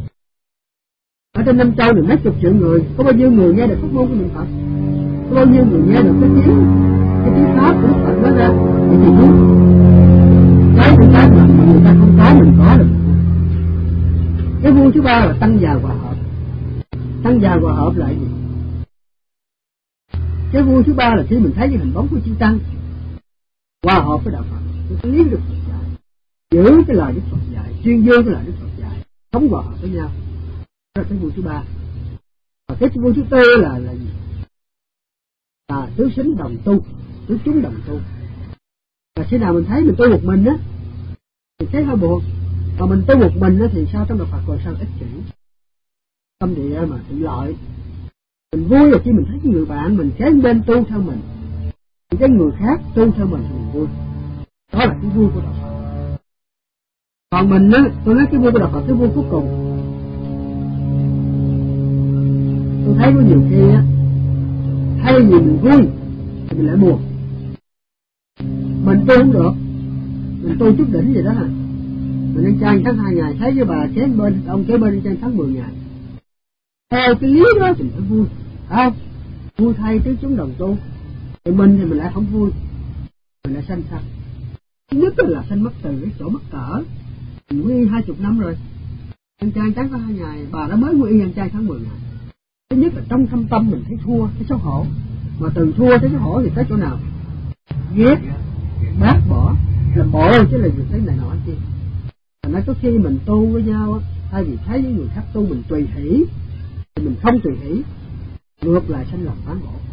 Ở trên Nam Châu này mấy chục triệu người, có bao nhiêu người nghe được pháp môn của niệm Phật? Có bao nhiêu người nghe được cái tiếng pháp của Đức Phật nói ra? Thì vui. Cái mà người ta không có mình có được. Cái vui thứ ba là tăng già hòa hợp. Tăng già hòa hợp lại gì? Cái vui thứ ba là khi mình thấy cái hình bóng của chư tăng hòa hợp với đạo Phật, cái lý Đức Phật dạy, giữ cái lời Đức Phật dạy, tuyên dương cái lời Đức Phật dạy, sống hòa hợp với nhau. Đó là cái vui thứ ba. Và cái vui thứ tư là gì? Là tứ xính đồng tu, tứ chúng đồng tu. Và khi nào mình thấy mình tu một mình á thì thấy hơi buồn, mà mình tu một mình á thì sao? Trong đạo Phật còn sao ích kỷ, tâm địa mà tự lợi. Mình vui là khi mình thấy cái người bạn mình kế bên tu theo mình, cái người khác tu theo mình thì mình vui. Đó là cái vui của đạo Phật. Còn mình á, tôi nói cái vui của đạo Phật, cái vui cuối cùng. Tôi thấy có nhiều khi á, thay vì mình vui thì mình lại buồn. Mình tu không được, mình tu chút đỉnh vậy đó. Mình đang chan tháng 2 ngày, thấy với bà kế bên, ông kế bên đang chan tháng 10 ngày. Theo cái lý đó thì mình phải vui, phải không? Vui thay tứ chúng đồng tu. Thì mình lại không vui, mình lại sanh sanh. Thứ nhất là sanh mất từ cái chỗ mất cỡ. Mình quy 20 năm rồi, ăn chay tháng có 2 ngày, bà đã mới quy ăn chay tháng 10 ngày. Thứ nhất là trong thâm tâm mình thấy thua, cái xấu hổ. Mà từ thua tới xấu hổ thì tới chỗ nào? Ghét, bác bỏ, làm bộ chứ là gì thấy này nọ kia. Thành ra có khi mình tu với nhau á, thay vì thấy những người khác tu mình tùy hỷ thì mình không tùy hỷ, ngược lại sanh lòng bán bổ,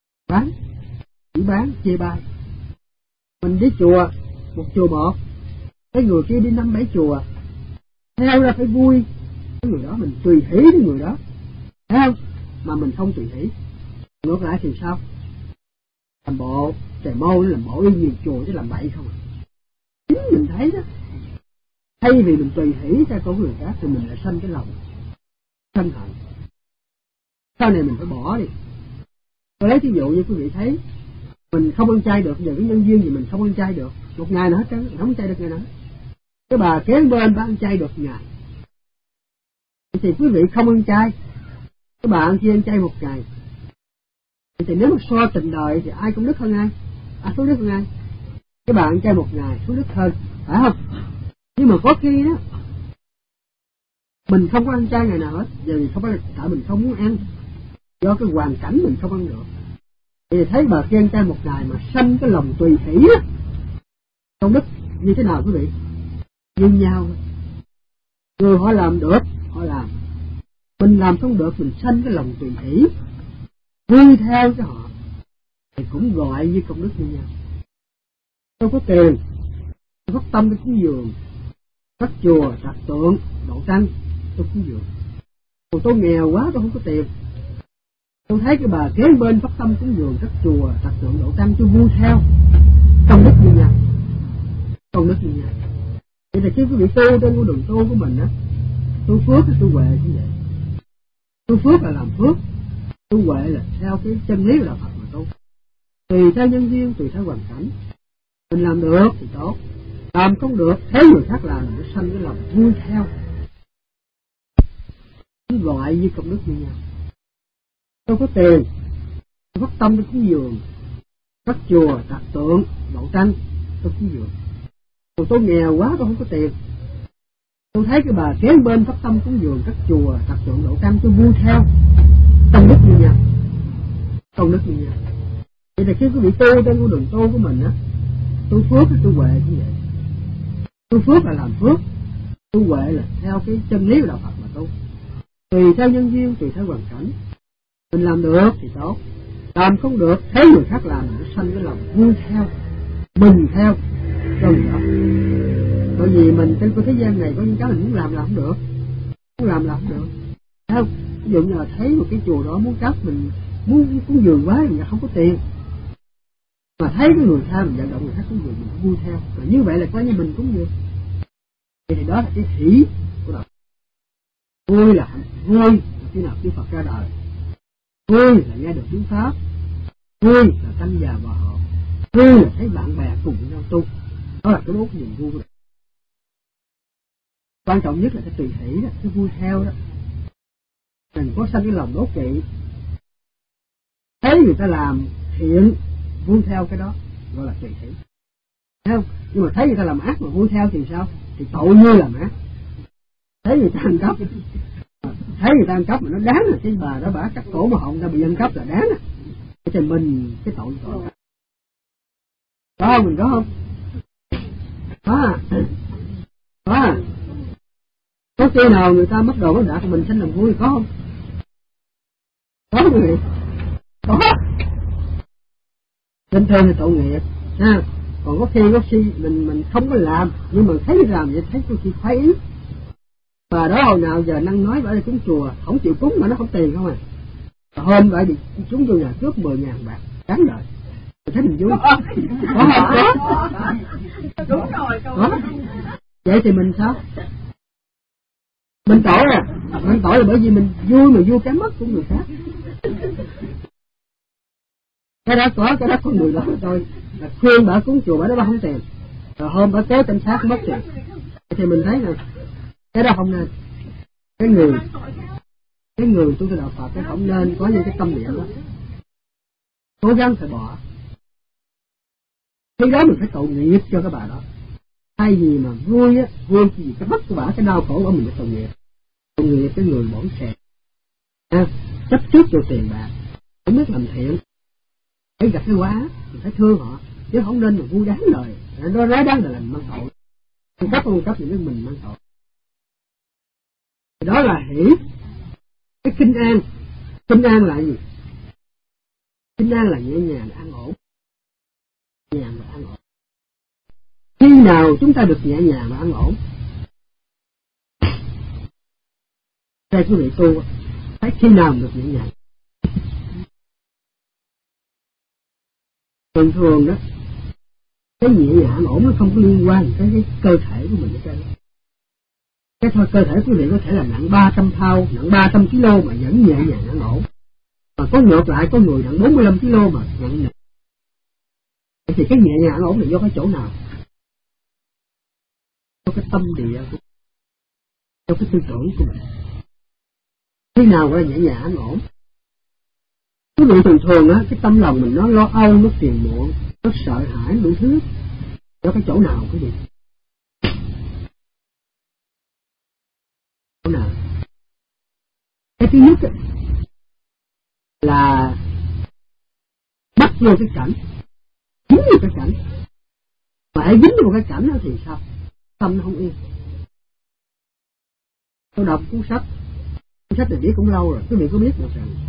bán, chê bai. Mình đi chùa, một chùa một, cái người kia đi 5-7 chùa, theo ra phải vui cái người đó, mình tùy hỷ với người đó, thấy không? Mà mình không tùy hỷ, ngược lại thì sao? Làm bộ, trời mâu làm bộ đi nhiều chùa chứ làm bậy không à. Chính mình thấy đó, thay vì mình tùy hỷ theo con người khác thì mình lại sanh cái lòng sân hận. Sau này mình phải bỏ đi. Tôi lấy ví dụ như quý vị thấy, mình không ăn chay được, giờ cái nhân duyên gì mình không ăn chay được một ngày nữa hết trơn, không ăn chay được ngày nữa. Cái bà kế bên bà ăn chay được ngày, thì quý vị không ăn chay, cái bà ăn kia ăn chay một ngày, thì nếu mà so tình đời thì ai cũng đức hơn ai? Số đức hơn ai? Cái bà ăn chay một ngày số đức hơn, phải không? Nhưng mà có khi đó mình không có ăn chay ngày nào hết, vì không phải tại mình không muốn ăn, do cái hoàn cảnh mình không ăn được. Thì thấy bà kia ăn chay một ngày mà sanh cái lòng tùy hỷ á, công đức như thế nào quý vị? Như nhau. Người họ làm được, họ làm. Mình làm không được, mình sanh cái lòng tùy hỷ, vui theo cho họ, thì cũng gọi như công đức như nhau. Tôi có tiền, tôi phát tâm tôi cúng dường, các chùa, đặt tượng, độ tăng, tôi cúng dường. Còn tôi nghèo quá, tôi không có tiền, tôi thấy cái bà kế bên phát tâm cúng dường các chùa, đặt tượng, độ tăng, tôi vui theo, công đức như nhau, công đức như nhau. Vậy thì khi quý vị tu trên con đường tu của mình á, tu phước hay tu huệ cũng vậy. Tu phước là làm phước, tu huệ là theo cái chân lý của đạo Phật mà tu. Tùy theo nhân duyên, tùy theo hoàn cảnh. Mình làm được thì tốt, làm không được, thấy người khác làm mình sẽ sanh cái lòng vui theo, cũng gọi như công đức như nhau. Tôi có tiền, tôi phát tâm tôi cúng dường các chùa, đặt tượng, độ tăng, tôi cúng dường. Còn tôi nghèo quá, tôi không có tiền, tôi thấy cái bà kế bên phát tâm cúng dường các chùa, đặt tượng, độ tăng, tôi vui theo, công đức như nhau, công đức như nhau. Vậy thì khi quý vị tu trên con đường tu của mình á, tu phước hay tu huệ cũng vậy. Tu phước là làm phước, tu huệ là theo cái chân lý của đạo Phật mà tu. Tùy theo nhân duyên, tùy theo hoàn cảnh. Mình làm được thì tốt, làm không được, thấy người khác làm nó sanh cái lòng vui theo, mừng theo cho người đó. Bởi vì mình trên cái thế gian này có những cái mình muốn làm không được, muốn làm không được, thấy không? Ví dụ như là thấy một cái chùa đó muốn cắt, mình muốn cúng dường quá mình không có tiền, mà thấy cái người khác mình vận động người khác cúng dường mình vui theo, và như vậy là coi như mình cúng dường. Thì đó là cái hỷ của đạo. Vui là vui khi nào Đức Phật ra đời, vui là nghe được tiếng pháp, vui là tăng già hòa hợp, vui là thấy bạn bè cùng nhau tu. Đó là cái đốt niềm vui của đạo. Quan trọng nhất là cái tùy hỷ đó, cái vui theo đó. Mình có sanh cái lòng đố kỵ, thấy người ta làm thiện vui theo cái đó gọi là tùy hỷ, thấy không? Nhưng mà thấy người ta làm ác mà vui theo thì sao? Thì tội như làm ác. Thấy người ta ăn cắp, thấy người ta ăn cắp mà nó đáng là cái bà đó bả cắt cổ mà họng ta bị ăn cắp là đáng à. Thì mình cái tội có không? Mình có không? Có khi nào người ta mất đồ mất đạc mình xin làm vui có không? Có người có. Bình thường thì tội nghiệp ha. Còn có khi mình không có làm, nhưng mà thấy làm vậy thấy có khi khoái ý. Và đó hồi nào giờ năng nói bởi cúng chùa không chịu cúng mà nó không tiền không à. Hôm bởi vì chúng vô nhà cướp 10.000 bạc đáng đời. Thấy mình vui. Đúng rồi. Có. Vậy thì mình sao? Mình tội à? Mình tội là bởi vì mình vui mà vui cái mất của người khác. Cái đó có người đó rồi là khuyên bà cúng chùa bà đó bà không tiền, rồi hôm bà kế tên sát mất tiền. Thì mình thấy là cái đó không nên. Cái người tu đạo Phật cái không nên có những cái tâm niệm đó, cố gắng phải bỏ. Khi đó mình phải tội nghiệp cho cái bà đó. Thay vì mà vui á, vui vì cái mất của bà, cái đau khổ của mình phải tội nghiệp. Tội nghiệp cái người bỏng sẹt, chấp trước vô tiền bạc, không biết làm thiện, phải gặp cái quá, mình phải thương họ, chứ không nên mà vui đáng đời. Nó nói đáng đời là mình mang tội, không cấp những cái mình mang tội. Đó là hỷ. Cái kinh an là gì? Kinh an là nhẹ nhàng, an ổn, nhẹ nhàng và an ổn. Khi nào chúng ta được nhẹ nhàng và an ổn? Đây quý vị tu thấy khi nào được nhẹ nhàng? Thường đó, cái nhẹ nhàng an ổn nó không có liên quan tới cái cơ thể của mình hết trơn. Cái cơ thể quý vị có thể là nặng 300 pound, nặng 300 kg mà vẫn nhẹ nhàng an ổn. Mà có ngược lại có người nặng 45 kg mà nặng nề. Thì cái nhẹ nhàng an ổn là do cái chỗ nào? Do cái tâm địa của, do cái tư tưởng của mình. Khi nào gọi là nhẹ nhàng an ổn? Quý vị thường á, cái tâm lòng mình nó lo âu, nó phiền muộn, nó sợ hãi đủ thứ. Do cái chỗ nào quý vị? Chỗ nào? Cái thứ nhất là bắt vô cái cảnh, dính vô cái cảnh. Mà hãy dính vô cái cảnh đó thì sao? Tâm nó không yên. Tôi đọc cuốn sách này viết cũng lâu rồi, quý vị có biết được rằng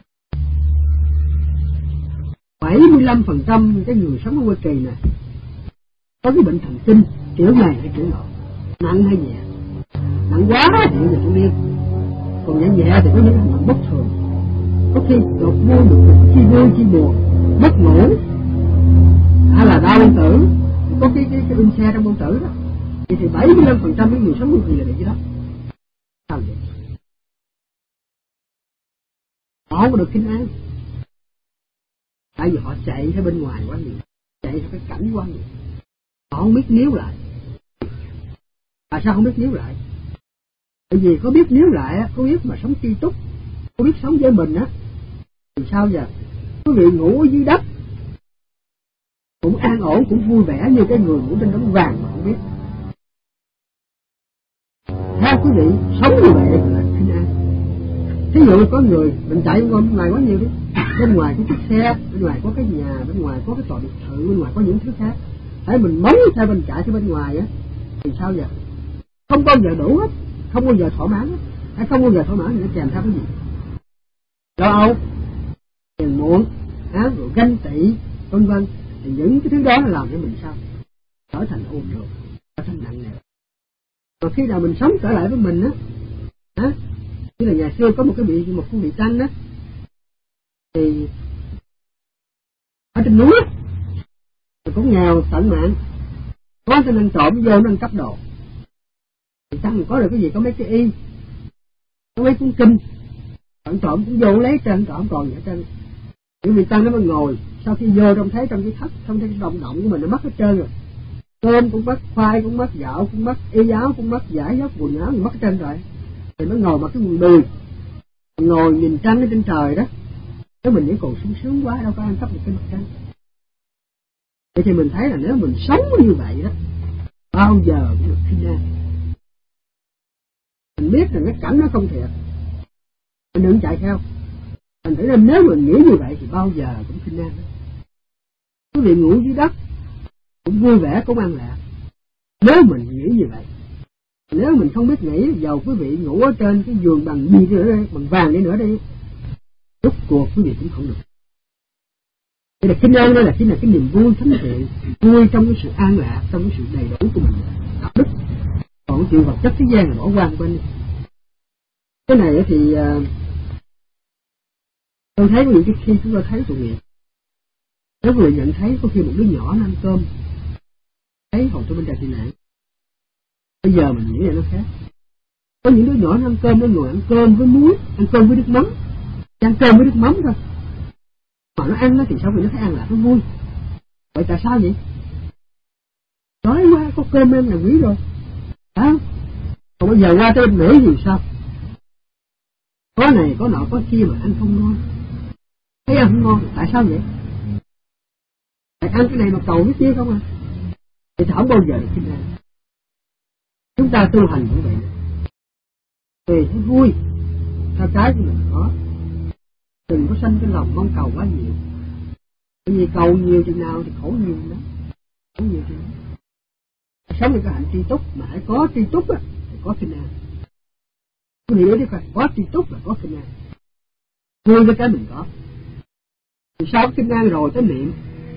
75% cái người sống ở Hoa Kỳ này có cái bệnh thần kinh kiểu này hay kiểu nọ, nặng hay nhẹ. Nặng quá thì là tự điên, còn nhẹ nhẹ thì có những hành động bất thường, có khi đột vui được, khi vui khi buồn, mất ngủ, hay là đau bao tử, có cái in xe trong bao tử đó. Thì 75% cái người sống Hoa Kỳ là bị cái đó. Sao vậy? Họ không có được kinh an. Tại vì họ chạy theo bên ngoài quá nhiều, chạy theo cái cảnh quá nhiều, họ không biết níu lại. Tại sao không biết níu lại? Bởi vì có biết níu lại, có biết mà sống tri túc, có biết sống với mình á, thì sao giờ? Quý vị ngủ ở dưới đất cũng an ổn, cũng vui vẻ như cái người ngủ trên đống vàng mà không biết. Theo quý vị sống như vậy là kinh an. Thí dụ có người mình chạy bên ngoài quá nhiều đi, bên ngoài có chiếc xe, bên ngoài có cái nhà, bên ngoài có cái tòa biệt thự, bên ngoài có những thứ khác, thấy mình móng theo mình chạy theo bên ngoài á, thì sao giờ? Không bao giờ đủ hết, không bao giờ thỏa mãn hết, hay không bao giờ thỏa mãn thì nó kèm theo cái gì? Lo âu, phiền muộn, rồi ganh tị, vân vân. Thì những cái thứ đó nó làm cho mình sao? Trở thành ô trượt, trở thành nặng nề. Và khi nào mình sống trở lại với mình á, như là ngày xưa có một cái vị tăng đó, thì ở trên núi cũng nghèo tận mạng, có tên ăn trộm vô nó ăn cắp đồ. Thì tăng có được cái gì? Có mấy cái y, có mấy cuốn kinh, ăn trộm cũng vô lấy trên, trộm còn gì ở trên. Những vị tăng nó mới ngồi, sau khi vô trong thấy trong cái thất, trong thấy cái động của mình nó mất hết trơn rồi, cơm cũng mất, khoai cũng mất, gạo cũng mất, y áo cũng mất, giải dốc quần áo cũng mất trên rồi. Thì nó ngồi mặc cái quần đùi, ngồi nhìn trăng ở trên trời đó. Nếu mình vẫn còn sung sướng quá, đâu có ăn cắp được cái mặt trăng. Vậy thì mình thấy là nếu mình sống như vậy đó, bao giờ cũng được sinh ra. Mình biết rằng cái cảnh nó không thiệt, mình đừng chạy theo. Mình thấy rằng nếu mình nghĩ như vậy thì bao giờ cũng sinh ra. Quý vị ngủ dưới đất cũng vui vẻ, cũng an lạc. Nếu mình nghĩ như vậy, nếu mình không biết nghĩ, dầu quý vị ngủ ở trên cái giường bằng gì nữa đây, bằng vàng đi nữa đi, rốt cuộc quý vị cũng không được. Đây là kinh an, đây là chính là cái niềm vui thánh thiện, vui trong cái sự an lạc, trong cái sự đầy đủ của mình, đạo đức. Còn chuyện vật chất thế gian là bỏ qua bên đi. Cái này thì tôi thấy những cái khi chúng ta thấy tội nghiệp, nếu người nhận thấy có khi một đứa nhỏ nó ăn cơm, thấy hồi tôi bên Trà Thị Nạn, bây giờ mình nghĩ là nó khác. Có những đứa nhỏ nó ăn cơm, nó ngồi ăn cơm với muối, ăn cơm với nước mắm, ăn cơm với nước mắm thôi, mà nó ăn nó thì sao, vì nó thấy ăn là nó vui. Vậy tại sao vậy? Đói quá, có cơm em là quý rồi, phải không? Còn bây giờ qua tới Mỹ thì sao? Có này có nọ có kia mà ăn không ngon, thấy ăn không ngon, tại sao vậy? Tại ăn cái này mà cầu cái kia không à? Thì không bao giờ được sinh ra. Chúng ta tu hành cũng vậy, vì thấy vui theo cái của mình có, đừng có sanh cái lòng mong cầu quá nhiều. Bởi vì cầu nhiều chừng nào thì khổ nhiều đó, khổ nhiều chừng đó. Sống thì có hạnh tri túc, mà hãy có tri túc á thì có kinh an. Tôi hiểu đi, có tri túc là có kinh an, vui với cái mình có. Thì sau kinh an rồi tới niệm.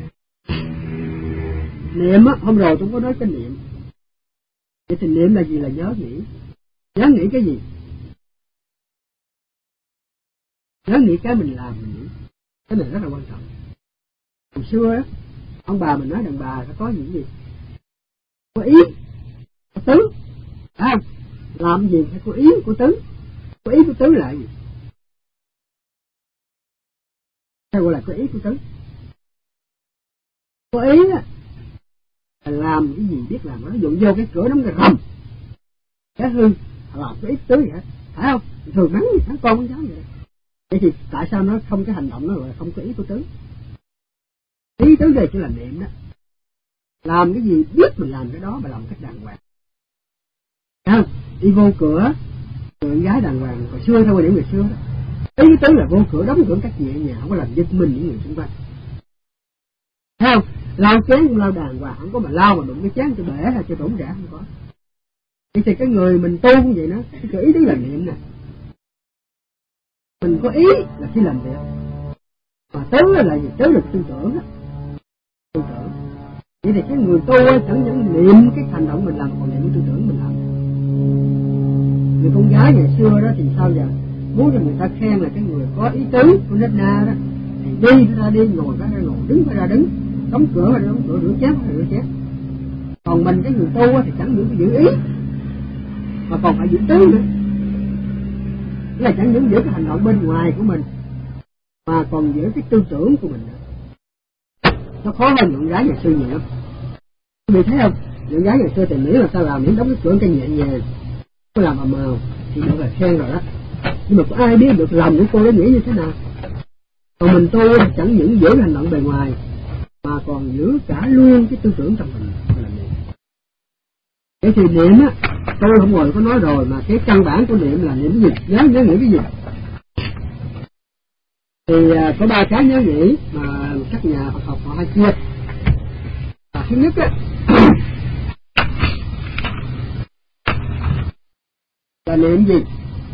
Niệm á, hôm rồi tôi có nói cái niệm. Vậy thì niệm là gì? Là nhớ nghĩ. Nhớ nghĩ cái gì? Nhớ nghĩ cái mình làm mình nghĩ. Cái này rất là quan trọng. Hồi xưa á, ông bà mình nói đàn bà phải có những gì? Có ý, có tứ. Phải không? Làm gì phải có ý, có tứ. Có ý, có tứ là gì? Sao gọi là có ý, có tứ? Có ý á, là làm cái gì biết làm, nó dụng vô cái cửa đóng cái rầm, cái hư, làm cái ý tứ vậy, phải không? Thường mắng con con cháu vậy. Vậy thì tại sao nó không, cái hành động nó là không có ý, có tứ? Ý tứ đây chỉ là niệm đó. Làm cái gì biết mình làm cái đó, mà làm cách đàng hoàng. Thấy không? Đi vô cửa, con gái đàng hoàng, hồi xưa theo quan điểm người xưa đó. Ý tứ là vô cửa đóng cửa cách nhẹ nhàng, không có làm giật mình những người xung quanh. Thấy không? Lau chén cũng lau đàng hoàng, không có mà lau mà đụng cái chén cho bể hay cho tổn rã, không có. Vậy thì cái người mình tu cũng vậy đó, cái ý tứ là niệm nè. Mình có ý là khi làm việc, mà tứ là gì? Tứ là tư tưởng đó. Tư tưởng. Vậy thì cái người tu chẳng những niệm cái hành động mình làm, còn niệm cái tư tưởng mình làm. Người con gái ngày xưa đó thì sao giờ? Muốn cho người ta khen là cái người có ý tứ, con nít na đó, thì đi phải ra đi, ngồi phải ra ngồi, đứng phải ra đứng, đóng cửa phải ra đóng cửa, rửa chén phải rửa chén. Còn mình cái người tu thì chẳng những phải giữ ý, mà còn phải giữ tứ nữa. Tức là chẳng những giữ cái hành động bên ngoài của mình, mà còn giữ cái tư tưởng của mình nữa. Nó khó hơn những gái ngày xưa nhiều lắm. Quý vị thấy không? Những gái ngày xưa thì miễn là sao làm, miễn đóng cái cửa cho nhẹ nhàng, có làm ầm ầm thì được là khen rồi đó. Nhưng mà có ai biết được lòng của cô ấy nghĩ như thế nào? Còn mình tu chẳng những giữ hành động bề ngoài, mà còn giữ cả luôn cái tư tưởng trong mình. Cái thì niệm á, tôi hôm rồi có nói rồi, mà cái căn bản của niệm là niệm cái gì? Nhớ nghĩ cái gì? Thì có 3 cái nhớ nghĩ mà các nhà Phật học họ hay chia. Thứ nhất á là niệm gì?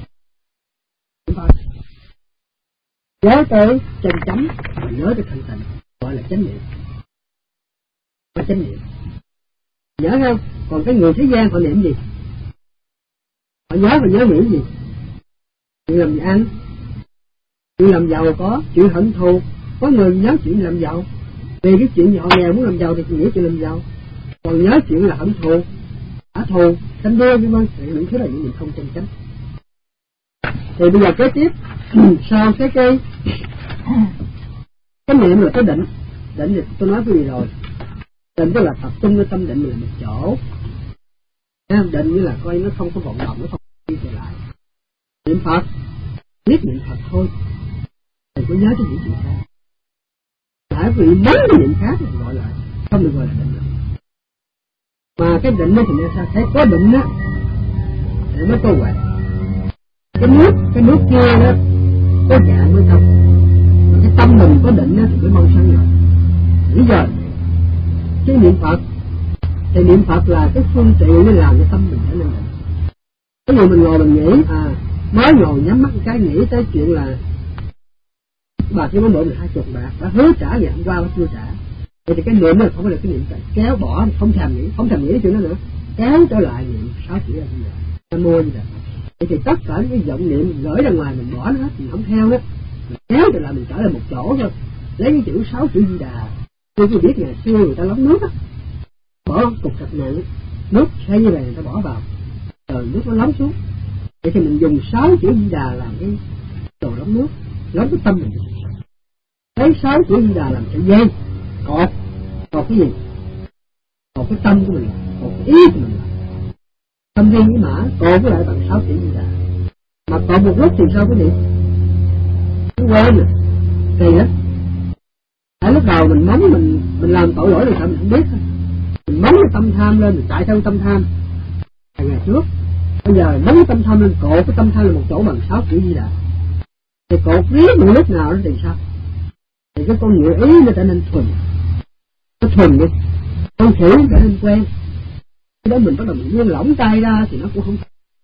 Nhớ tới chân chánh và nhớ tới thanh tịnh, gọi là chánh niệm. Có chánh niệm. Nhớ không? Còn cái người thế gian họ niệm gì? Họ nhớ và nhớ nghĩ gì? Chuyện làm gì ăn, chuyện làm giàu có, chuyện hận thù. Có người nhớ chuyện làm giàu, vì cái chuyện họ nghèo muốn làm giàu thì nghĩ chuyện làm giàu. Còn nhớ chuyện là hận thù, trả thù, tranh đua vân vân, những thứ là những niệm không chân chánh. Thì bây giờ kế tiếp sau cái niệm là cái định. Định thì tôi nói cái gì rồi? Định tức là tập trung cái tâm định mình là một chỗ. Định như là coi nó không có vọng động, nó không đi trở lại. Niệm Phật, biết niệm Phật thôi, đừng có nhớ tới những chuyện khác. Tại vì mấy cái niệm khác thì gọi là không được gọi là định. Mà cái định đó thì nên sao? Thấy có định á để nó tu huệ. Cái nước kia đó có dạng mới không. Cái tâm mình có định á thì mới mong sanh rồi. Lý do chứ niệm Phật thì niệm Phật là cái phương tiện để làm cho tâm mình trở nên định. Ví dụ mình ngồi mình nghĩ, mới ngồi nhắm mắt cái nghĩ tới chuyện là bà kia mới mượn mình 20 bạc, bà hứa trả ngày hôm qua bà chưa trả. Vậy thì cái niệm này không phải là cái niệm kéo bỏ, không thèm nghĩ cái chuyện đó nữa, kéo trở lại niệm 6 chữ A Di Đà Nam Mô A Di Đà. Vậy thì tất cả những cái vọng niệm mình gửi ra ngoài mình bỏ nó hết, mình không theo đó, mình kéo trở lại mình trở lại một chỗ thôi, lấy cái chữ 6 chữ Di Đà. Tôi có biết ngày xưa người ta lóng nước á, bỏ cục sạch nặng, nước xoay như vậy người ta bỏ vào, rồi nước nó lóng xuống. Vậy thì mình dùng 6 chữ Di Đà làm cái đồ lóng nước, lóng cái tâm mình. Lấy 6 chữ Di Đà làm sợi dây, cột cái gì? Cột cái tâm của mình, cột cái ý của mình. Tâm viên với mã, cột với lại bằng 6 chữ Di Đà. Mà còn một lúc thì sao quý vị? Nó quên rồi, kỳ lắm. Tại lúc đầu mình mắng mình làm tội lỗi là sao mình không biết thôi. Mình mắng cái tâm tham lên, mình chạy theo tâm tham. Ngày trước, bây giờ mắng cái tâm tham lên, cột cái tâm tham là một chỗ bằng 6 chữ Di Đà. Thì cột riết một lúc nào đó thì sao? Thì cái con ngựa ý nó trở nên thuần, nó thuần đi, con khỉ nó trở nên quen. Khi đó mình bắt đầu mình buông lỏng tay ra thì nó cũng không.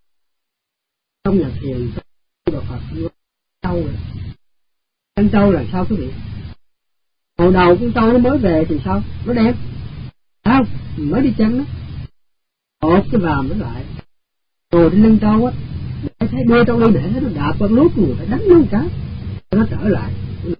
Trong nhà thiền Đạo Phật như trâu rồi, con trâu là sao quý vị? Hồi đầu con trâu nó mới về thì sao? Nó đẹp, phải không? Mình mới đi chăn đó, cột cái vàm nó lại, ngồi trên lưng trâu á, để thấy đưa trâu đi để nó đạp con lút người phải đánh nó một cái, nó trở lại.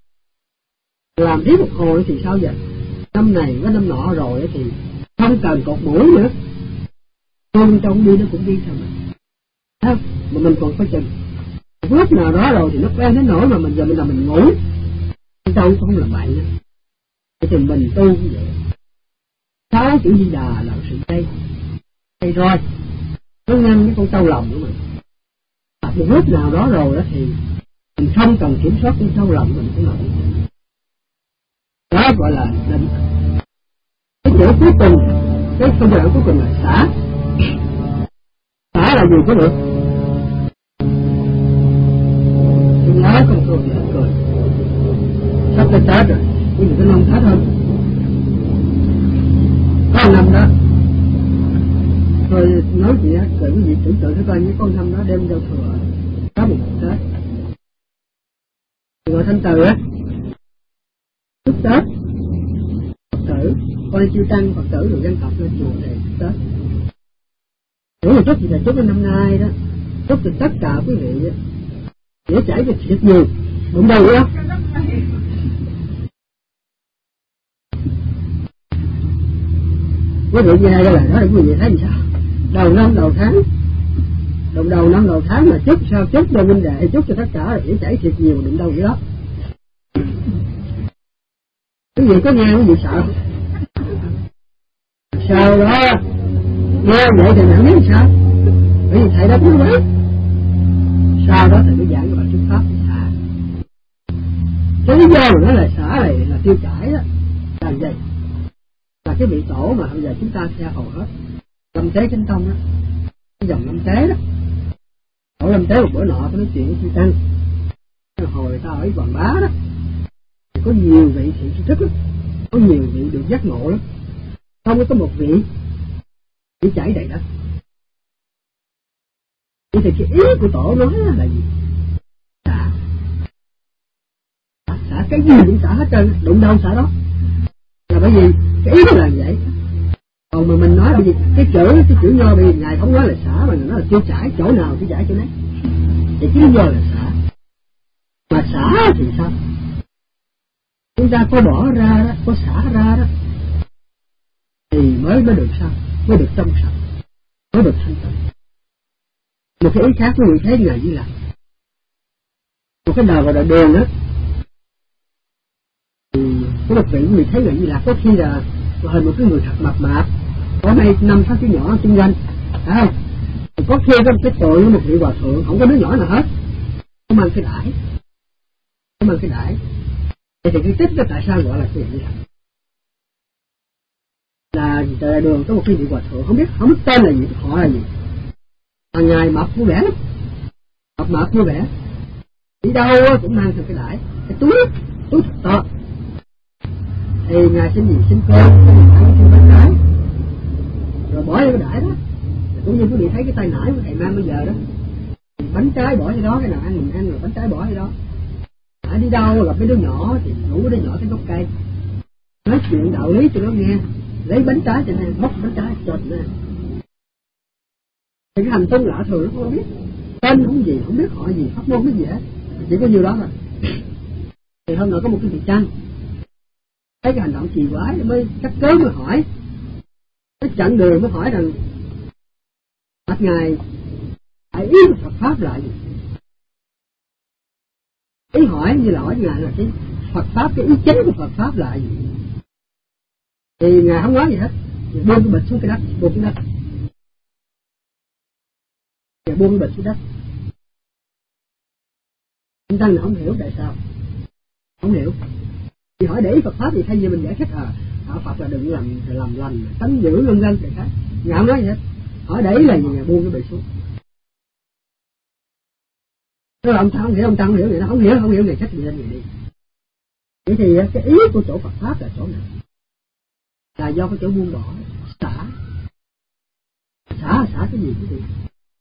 Làm tiếp một hồi thì sao vậy? Năm này với năm nọ rồi thì không cần cột mũi nữa, con trâu đi nó cũng đi thôi mà mình còn phải chừng. Lúc nào đó rồi thì nó quen đến nỗi mà mình giờ mình ngủ, con trâu không làm bậy nữa. Thì mình tu như vậy. 6 chữ Di Đà là sự cây roi, nó ngăn cái con trâu lòng của mình. Một lúc nào đó rồi đó thì mình không cần kiểm soát con trâu lòng mình cũng làm được. Đó gọi là định. Cái chỗ cuối cùng, cái phân đoạn cuối cùng là xả. Xả là gì có được? Tôi nói con tôi thì cười, sắp tới Tết rồi, nhưng mà cái non Tết hơn. Có năm đó, tôi nói chị á, cười cái gì tưởng tượng cái coi như con năm đó đem giao thừa, có một Tết. Rồi Thanh Từ á, trước Tết, Phật tử, con chư tăng Phật tử rồi dân tộc lên chùa để Tết. Nếu mà chúc gì là chúc đến năm nay đó, chúc từ tất cả quý vị để chảy được thiệt nhiều, đúng đâu đó. Quý vị nghe ra là đó là quý vị thấy làm sao? Đầu năm đầu tháng mà chúc sao chúc cho minh đệ, chúc cho tất cả để chảy thiệt nhiều, đụng đâu đó. Quý vị có nghe quý vị sợ? Sau đó nghe vậy thì chẳng biết sao, bởi vì thầy đó cũng nói. Sau đó thầy mới giảng cho bạn thuyết pháp thì xả. Cái lý do mà nói là xả này là tiêu chảy đó là gì? Là cái vị tổ mà bây giờ chúng ta theo hầu hết Lâm Tế Chánh Tông đó, cái dòng Lâm Tế đó. Tổ Lâm Tế một bữa nọ tôi nói chuyện với chư tăng, hồi ta ở Hoàng Bá đó thì có nhiều vị thiện tri thức lắm, có nhiều vị được giác ngộ lắm, không có một vị bị chảy đầy đất. Vậy thì cái ý của tổ nói là gì? Xả cái gì cũng xả hết trơn, đụng đâu xả đó. Là bởi vì cái ý là vậy. Còn mà mình nói bởi vì cái chữ nho bị ngài không nói là xả mà nó là tiêu chảy, chỗ nào tiêu chảy chỗ đấy. Thì cái lý do là xả. Mà xả thì sao? Chúng ta có bỏ ra đó, có xả ra đó thì mới được sao? Mới được trong sạch, mới được thanh tịnh. Một cái ý khác quý vị thấy ngài Di Lặc, một cái đầu vào đời đường đó, thì có một vị quý vị thấy ngài Di Lặc có khi là hình một cái người thật mập mạp, có mấy 5-6 đứa nhỏ xung quanh, phải không? Có thuê cái tội một vị hòa thượng, không có đứa nhỏ nào hết, không mang cái đãi, không mang cái đãi. Thì cái tích đó tại sao gọi là cái gì vậy? Là trời đường có một cái vị hòa thượng, không biết tên là gì, họ là gì, mà ngài mập vui vẻ lắm, mập vui vẻ, đi đâu cũng mang theo cái đãi, cái túi thật to. Thì ngài xin cơm, ăn xin bánh trái, rồi bỏ vô cái đãi đó. Cũng như quý vị thấy cái tay nải của thầy Nam bây giờ đó, bánh trái bỏ vô đó, cái nào ăn mình ăn, rồi bánh trái bỏ vô đó. Đi đâu gặp mấy đứa nhỏ thì rủ đứa nhỏ cái gốc cây, nói chuyện đạo lý cho nó nghe, lấy bánh trái cho nó ăn, bóc bánh trái cho nó ăn. Thì cái hành tung lạ thường nó không biết, tên không gì, không biết họ gì, pháp môn cái gì hết, chỉ có nhiêu đó thôi. Thì hôm nọ có một cái vị chăng thấy cái hành động kỳ quái mới cắt cớ mới hỏi, cái chặng đường mới hỏi rằng bạch ngài ý của Phật pháp là gì? Ý hỏi như là hỏi ngài là cái Phật pháp, cái ý chính của Phật pháp là gì? Thì ngài không nói gì hết, buông cái bịch xuống cái đất, buông cái đất, buông cái bịch xuống đất. Chúng ta không hiểu tại sao, không hiểu. Thì hỏi để ý Phật pháp thì thay vì mình giải thích đạo Phật là đừng làm lành, tránh giữ lân dân thì khác. Ngài không nói gì hết. Hỏi để ý là gì? Ngài buông cái bịch xuống. Nói là ông ta không hiểu, người ta không hiểu ngày trách gì lên người đi. Vậy thì cái ý của chỗ Phật pháp là chỗ nào? Là do cái chỗ buông bỏ, xả cái gì cái gì?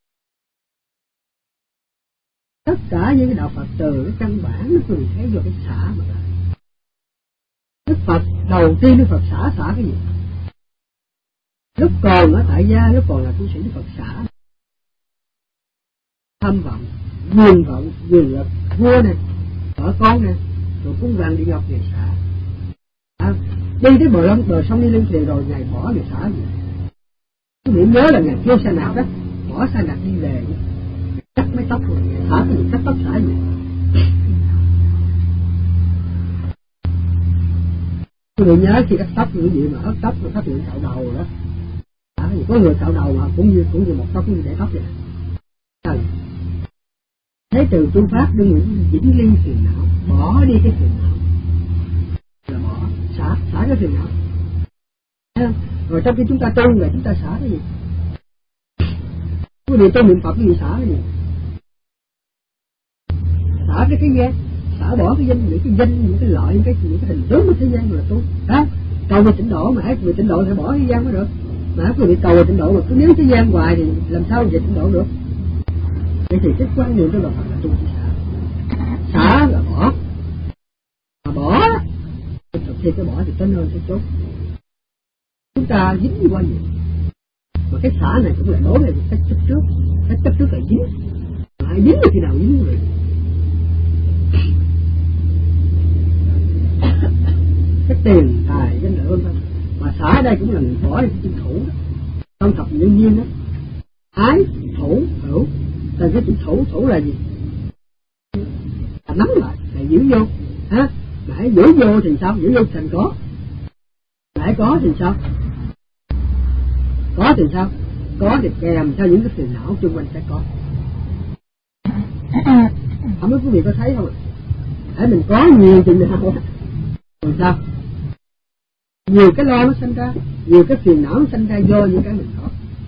Tất cả những cái đạo Phật từ cái căn bản nó thường thấy do cái xả mà ra. Đức Phật đầu tiên Đức Phật xả cái gì? Lúc còn ở tại gia, lúc còn là tu sĩ, Đức Phật xả tham vọng, quyền lực, vua này, vợ con này, rồi cung vàng địa ngọc, ngày xả. Đi tới bờ sông đi lên thuyền rồi ngày bỏ, ngày xả gì? Quý vị nhớ là ngày kêu xe nạp đó, bỏ xe nạp đi về, cắt mái tóc rồi, ngày xả cái gì, cắt tóc xả gì? Quý vị nhớ khi cắt tóc những gì mà ớt tóc mà phát hiện cạo đầu đó, có người cạo đầu mà cũng như một tóc như để tóc vậy. Thế từ tu pháp đưa những chỉnh ly phiền não, bỏ đi cái phiền não, là bỏ, xả cái phiền não. Rồi trong khi chúng ta tu là chúng ta xả cái gì? Quý vị tu niệm Phật cái gì xả cái gì? Xả cái gian, xả bỏ cái danh, những cái lợi, những cái hình tướng của thế gian là tu. Đó, cầu về tịnh độ mà hãy về tịnh độ thì bỏ thế gian mới được. Mà quý vị cầu về tịnh độ mà cứ nếu thế gian hoài thì làm sao về tịnh độ được? Vậy thì cái quan niệm trong đạo Phật là tu chỉ xả là bỏ, mà bỏ thực thi cái bỏ thì tới nơi tới chốt. Chúng ta dính qua nhiều, mà cái xả này cũng là đối với cách chấp trước là dính, mà ai dính thì nào dính rồi. Cái tiền tài danh lợi vân vân, mà xả ở đây cũng là bỏ cái chữ thủ đó, trong thập tự nhiên đó, ái thủ hữu. Là cái chữ thủ là gì? Là nắm lại, là giữ vô, ha? Mà hãy giữ vô thì sao? Giữ vô thành có. Mà hãy có thì sao? Có thì sao? Có thì kèm theo những cái phiền não xung quanh sẽ có. Không biết quý vị có thấy không ạ? Hãy mình có nhiều chừng nào rồi sao? Nhiều cái lo nó sinh ra, nhiều cái phiền não nó sinh ra do những cái mình có.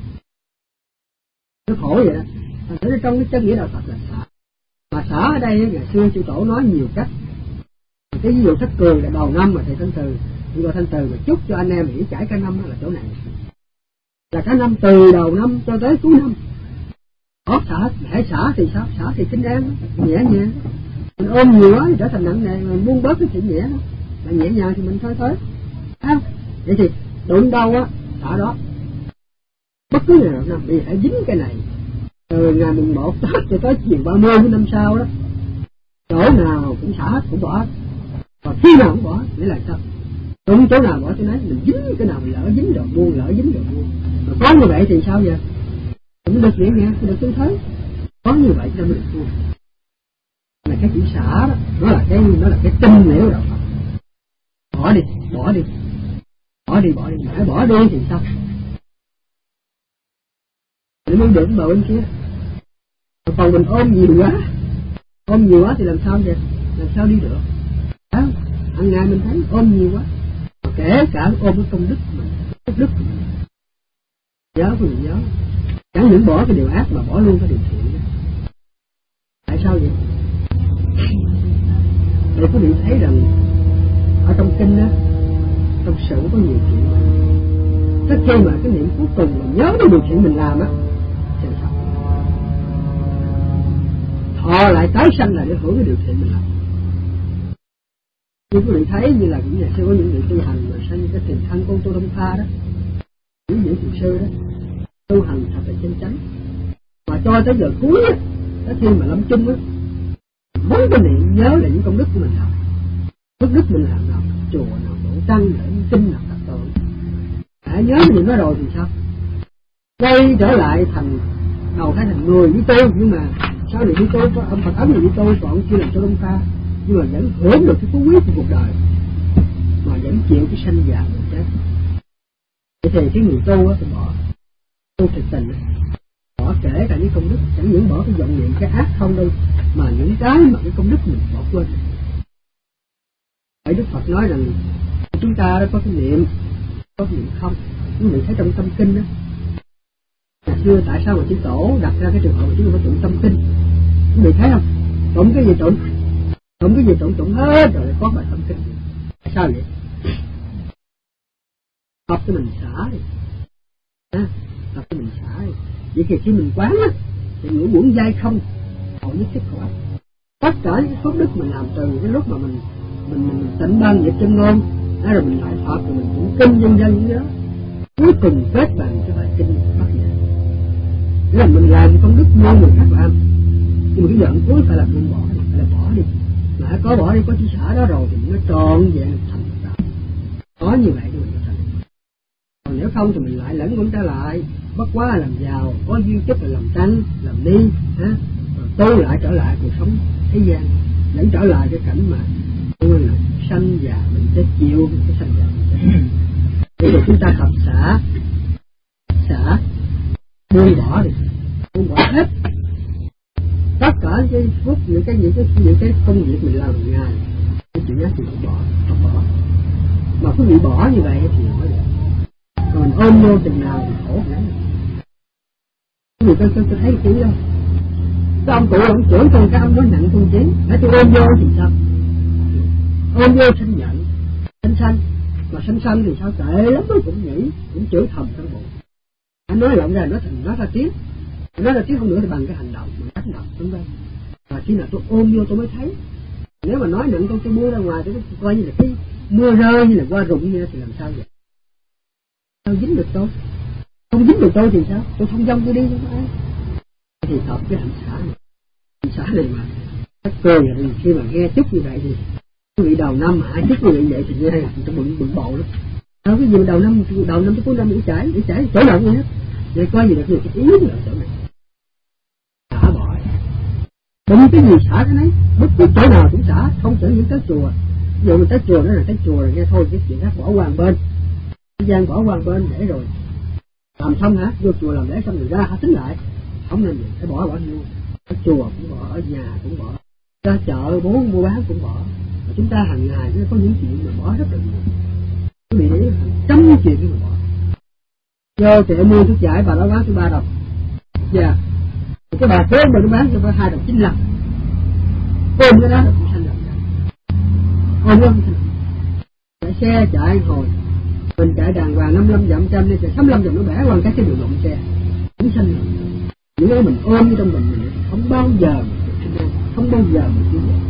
Nó khổ vậy đó. Thành thử trong cái chân nghĩa đạo Phật là xả. Mà xả ở đây ngày xưa sư tổ nói nhiều cách. Cái ví dụ Thích Cường là đầu năm mà thầy Thanh Từ, gọi Thanh Từ mà chúc cho anh em nghỉ trải cả năm là chỗ này. Là cả năm từ đầu năm cho tới cuối năm. Có xả, hãy xả thì sao? Xả thì tính an, nhẹ nhàng. Mình ôm nhiều quá thì trở thành nặng nề, mình buông bớt cái chuyện nhẹ đó. Mà nhẹ nhàng thì mình thôi. Vậy thì đụng đâu á, xả đó. Bất cứ ngày nào năm thì hãy dính cái này. Từ ngày mùng 1 Tết cho tới chiều 30 của năm sau đó, chỗ nào cũng xả, cũng bỏ. Và khi nào cũng bỏ, nghĩa là sao? Đúng chỗ nào bỏ chỗ nấy, mình dính cái nào mình lỡ dính rồi buông, Mà có như vậy thì sao giờ? Cũng được nhẹ nhàng, được tư thế. Có như vậy cho mình được buông. Là cái chữ xả đó, nó là cái tinh liễu đạo Phật. Bỏ bỏ đi, mãi bỏ đi thì sao? Để mới được bờ bên kia. Còn mình ôm nhiều quá thì làm sao vậy? Làm sao đi được? Đó, hàng ngày mình thấy ôm nhiều quá, kể cả ôm cái công đức mình, đức mình. Nhớ của mình nhớ, chẳng những bỏ cái điều ác mà bỏ luôn cái điều thiện. Tại sao vậy? Để quý vị thấy rằng ở trong kinh đó, trong sự có nhiều chuyện. Tất khi mà cái niệm cuối cùng mà nhớ đến điều thiện mình làm á, thì sao? Họ lại tái sanh lại để hưởng cái điều thiện mình làm. Như quý vị thấy như là những nhà sư có những vị tu hành mà sanh cái tiền thân con Tô Đông Tha đó, những vị thiền sư đó, tu hành thật là chân chánh, mà cho tới giờ cuối á, tới khi mà lâm chung á, muốn cái niệm nhớ là những công đức của mình làm, đức mình làm nào, chùa nào, độ tăng nào, kinh nào, tập tội, nhớ cái niệm đó rồi thì sao? Quay trở lại thành đầu thấy thành người đi tu, nhưng mà sau này đi tu có ông Phật ấn này đi tu, còn chưa làm cho Đông Ta, nhưng mà vẫn hưởng được cái phú quý của cuộc đời, mà vẫn chịu cái sanh già rồi chết. Vậy thì cái người tu á thì bỏ tu thực tình, bỏ kể cả những công đức, chẳng những bỏ cái vọng niệm cái ác không đâu, mà những cái mà cái công đức mình bỏ quên. Bởi Đức Phật nói rằng chúng ta đã có cái niệm không. Quý vị thấy trong tâm kinh đó, ngày xưa tại sao mà chư tổ đặt ra cái trường hợp mà chúng ta phải tụng tâm kinh? Quý vị thấy không? Tụng cái gì tụng hết rồi lại có bài tâm kinh. Tại sao vậy? Học cho mình xả đi, học cho mình xả đi. Vậy thì khi mình quán á, thì ngũ uẩn dai không, hầu nhất thiết khổ. Tất cả những phước đức mình làm từ cái lúc mà mình tịnh ban nghiệp chân ngôn, rồi mình lại Phật, rồi mình cũng kinh dân những đó, cuối cùng kết bằng cái bài kinh Bát Nhã. Nghĩa là mình làm công đức muôn người khác làm, nhưng mà cái giận cuối phải là buông bỏ, phải là bỏ đi. Mà có bỏ đi, có chữ xả đó rồi thì nó tròn vẹn thành đạo. Có như vậy thì mình mới thành. Còn nếu không thì mình lại lẫn quẩn trở lại, bất quá làm giàu, có duyên chức là làm tăng, làm ni, rồi tu lại trở lại cuộc sống thế gian, lẫn trở lại cái cảnh mà sanh già mình sẽ chịu cái sanh già mình sẽ. Bây giờ chúng ta học xả buông bỏ đi, buông bỏ hết tất cả cái phước, những cái công việc mình làm hàng ngày, cái chuyện đó thì không bỏ. Mà cứ bị bỏ như vậy thì nói được. Còn ôm vô chừng nào thì khổ lắm. Người ta thấy cái kiểu đó, cái ông cụ ông chửi tôi, cái ông nói nặng con chí, để tôi ôm vô thì sao? Ôm vô sanh giận, sanh, mà sanh thì sao? Tệ lắm, nó cũng nghĩ, cũng chửi thầm trong bụng. Anh nói lộn ra, nói ra tiếng không nữa thì bằng cái hành động, bằng cách động, đúng không? Và khi nào tôi ôm vô tôi mới thấy. Nếu mà nói nặng tôi buông ra ngoài, tôi coi như là cái mưa rơi, như là qua rụng như thì làm sao vậy? Sao dính được tôi? Không dính được tôi thì sao? Tôi không dông tôi đi không ai. Thì tập cái hành xả này mà các cơ này khi mà nghe chúc như vậy thì quý vị đầu năm mà ai chúc quý vị vậy thì nghe tôi bận bộ lắm. Đâu cái gì mà đầu năm tới cuối năm để chảy chỗ nào cũng hết. Vậy coi gì được nhiều cái ý là chỗ này. Xả bỏ. Đừng cái gì xả cái nấy, bất cứ chỗ nào cũng xả, không chỉ những cái chùa. Ví dụ mình tới chùa đó là tới chùa rồi nghe thôi, cái chuyện khác bỏ qua một bên. Thời gian bỏ qua một bên để rồi làm xong hả, vô chùa làm lễ xong rồi ra hả tính lại. Không nên gì, phải bỏ nhiều. Ở chùa cũng bỏ, ở nhà cũng bỏ, ra chợ mua bán cũng bỏ. Mà chúng ta hàng ngày nó có những chuyện mà bỏ rất là nhiều. Quý vị để trăm chuyện cái mà bỏ. Vô tiệm mua thuốc giải bà đó bán cho 3 đồng. Dạ. Cái bà kế bà nó bán cho 2 đồng 95. Ôm cái đó là cũng sanh đồng. Ôm cái đó chạy xe chạy hồi mình chạy đàng hoàng 55 dặm trăm nên chạy 65 dặm nó bẻ qua cái đường động xe cũng sanh đồng. Những cái mình ôm trong mình không bao giờ mình chịu được.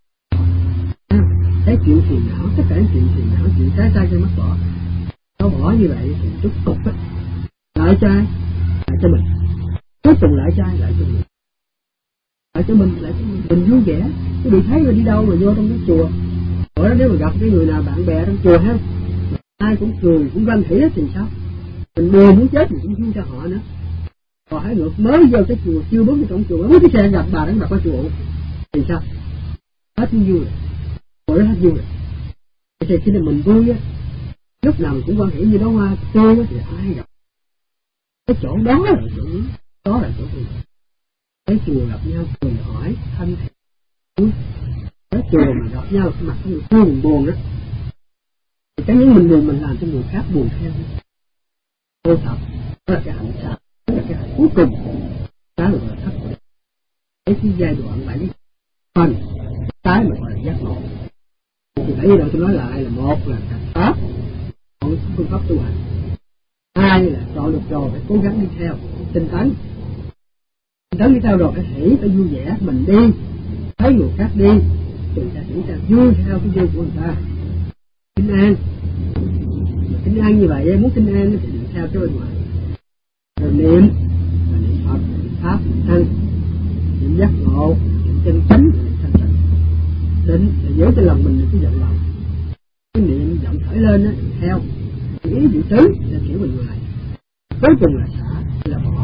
Cái chuyện phiền não, tất cả những chuyện phiền não, chuyện trái tay cho mắt bỏ. Nó bỏ như vậy thì chút cục á, lại cho mình, cuối cùng lại cho mình, mình vui vẻ. Cái bị thấy rồi đi đâu mà vô trong cái chùa, ở đó nếu mà gặp cái người nào bạn bè trong chùa ha, ai cũng cười cũng văn hỉ hết thì sao? Mình buồn muốn chết mình cũng vui cho họ nữa. Còn hãy ngược mới vô cái chùa, chưa bước vào trong chùa, mới cái xe gặp bà đánh bạc qua chùa thì sao? Hết vui rồi, hết vui rồi. Thì khi nào mình vui á, lúc nào mình cũng quan hệ như đó hoa tươi thì ai gặp cái chỗ đó là chỗ đó là chỗ gì cái chùa gặp nhau cười hỏi thân cái chùa mà gặp nhau cái mặt của người thương buồn đó thì cái những mình buồn mình làm cho người khác buồn theo vô tập đó là cái hạnh xạ đó là cái hạnh cuối cùng đó là thất cái giai đoạn bảy phần cái mà gọi là giác ngộ thì bây giờ tôi nói lại là một là pháp chọn phương pháp tu hành, hai là chọn được rồi phải cố gắng đi theo tinh tấn đi theo rồi phải vui vẻ mình đi thấy người khác đi thì ta chỉ ta vui theo cái vui của người ta kinh an như vậy muốn kinh an thì đi theo cái bên ngoài rồi niệm Phật niệm pháp niệm thân niệm giác ngộ niệm chân chánh niệm thanh tịnh định để giữ cho lòng mình cái giận lòng cái niệm giọng khởi lên đó theo ý dự tứ là kiểu bên ngoài cuối cùng là xả là bỏ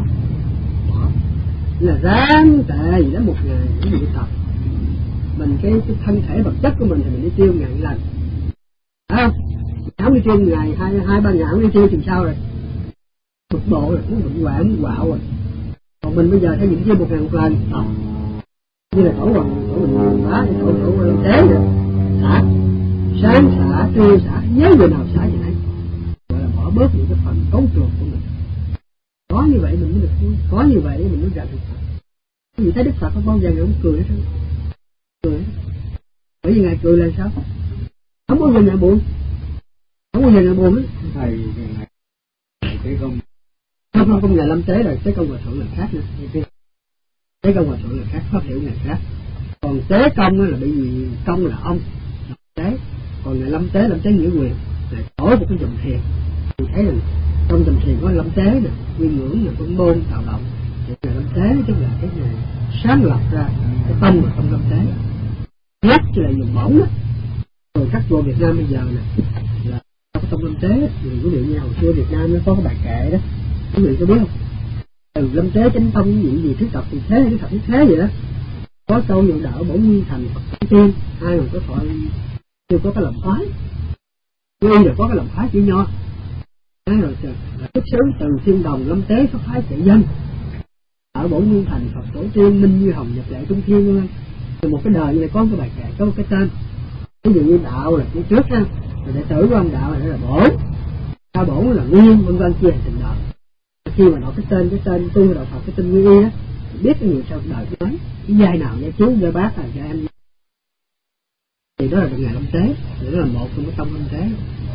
là ráng tệ gì đó một ngày để mình tập mình cái thân thể vật chất của mình thì mình đi tiêu ngày lần không không đi tiêu ngày hai ba ngày không đi tiêu thì sao rồi bực bộ rồi cũng bệnh hoạn quạo rồi còn mình bây giờ thấy những tiêu một ngày một lần tập như là tổ mình phá tổ tế rồi xả sáng xả trưa xả nhớ người nào xả vậy gọi là bỏ bớt những cái phần cấu trúc của mình có như vậy mình mới được vui có như vậy mình mới gặp được Phật vì thấy Đức Phật không bao giờ ngài không cười hết cười bởi vì ngài cười là sao không bao giờ ngài buồn á thầy cái không ngài lâm tế rồi cái công hòa thượng là khác nữa cái công hòa thượng là khác pháp hiệu là khác còn tế công là bởi vì công là ông tế còn ngài lâm tế nghĩa quyền là tổ một cái dòng thiền thì thấy rằng trong dòng thiền có lâm tế nè nguyên ngưỡng nè phân môn tạo động thì ngài lâm tế tức là cái ngày sáng lập ra cái tâm mà không lâm tế nhất thì là dùng bổng đó rồi các vua Việt Nam bây giờ nè là trong tâm lâm tế thì ví dụ như hồi xưa Việt Nam nó có cái bài kệ đó quý vị có biết không từ lâm tế chánh tâm gì thứ tập thì thế thứ tập thì thế vậy đó có câu dụ đạo bổn nguyên thành Phật tiên ai mà có thoại chưa có cái lòng khoái tuy là có cái lòng khoái chữ nho rồi xuất xứ từ thiên đồng lâm tế có phái chạy dân ở bổn nguyên thành Phật tổ tiên minh như hồng nhập lệ trung thiên luôn từ một cái đời như này có cái bài kệ có cái tên ví dụ như đạo là cái trước ha rồi đệ tử của ông đạo này là bổn sao bổn là nguyên vân vân chia thành từng đời khi mà đọc cái tên tu đạo Phật cái tên nguyên y á biết cái người sau đời cái giai nào giai chú giai bác là giai anh thì đó là ngày lâm tế thì đó là một trong cái tông lâm tế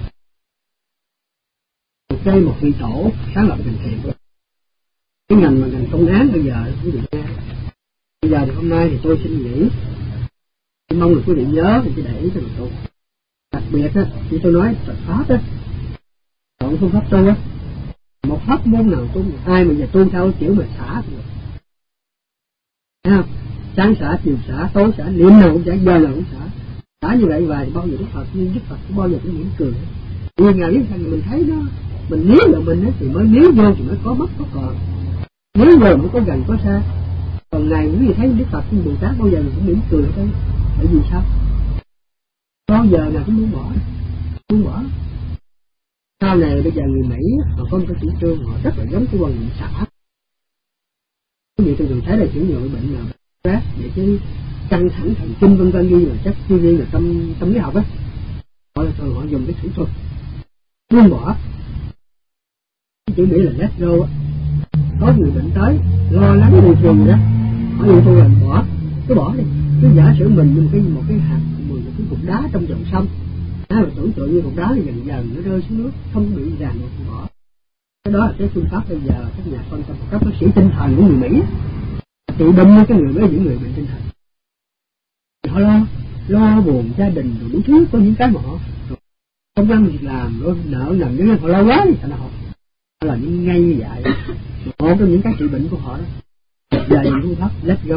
một vị tổ sáng lập ngành thiện cái ngành mà ngành công án bây giờ quý vị nghe bây giờ thì hôm nay thì tôi xin nghỉ mong là quý vị nhớ thì để ý cho mình tu đặc biệt á khi tôi nói Phật pháp á chọn phương pháp tu á một pháp môn nào tu ai mà giờ tu theo kiểu mà xả thì thấy không sáng xả chiều xả tối xả niệm nào cũng xả giờ nào cũng xả như vậy và bao giờ Đức Phật nhưng Đức Phật cũng bao giờ cũng mỉm cười vì ngày biết rằng mình thấy đó mình níu là mình thì mới níu vô thì mới có mất có còn níu vô mới có gần có xa còn ngày quý vị thấy Đức Phật Bồ Tát bao giờ mình cũng mỉm cười thôi bởi vì sao bao giờ nào cũng muốn bỏ sau này bây giờ người Mỹ họ có một cái chủ trương họ rất là giống cái quan niệm xả quý vị thường thấy là chữ nhiều bệnh nào stress để chứ căng thẳng thần kinh vân vân như là chắc tuy nhiên là tâm lý học á họ dùng cái thủ thuật buông bỏ cái chữ Mỹ là let go á có người bệnh tới lo lắng buồn phiền gì đó họ yêu tôi là bỏ cứ bỏ đi cứ giả sử mình như một cái hạt một cái cục đá trong dòng sông mà tưởng tượng như cục đá thì dần dần nó rơi xuống nước không bị ràng buộc bỏ cái đó là cái phương pháp bây giờ các nhà phân tâm các bác sĩ tinh thần của người Mỹ tự đâm với cái người với những người bệnh tinh thần họ lo buồn gia đình rồi đủ thứ có những cái mà họ không ăn việc làm rồi nợ nần những họ lo quá thì sao họ là những ngay như vậy một trong những cái trị bệnh của họ đó giờ những phương pháp let go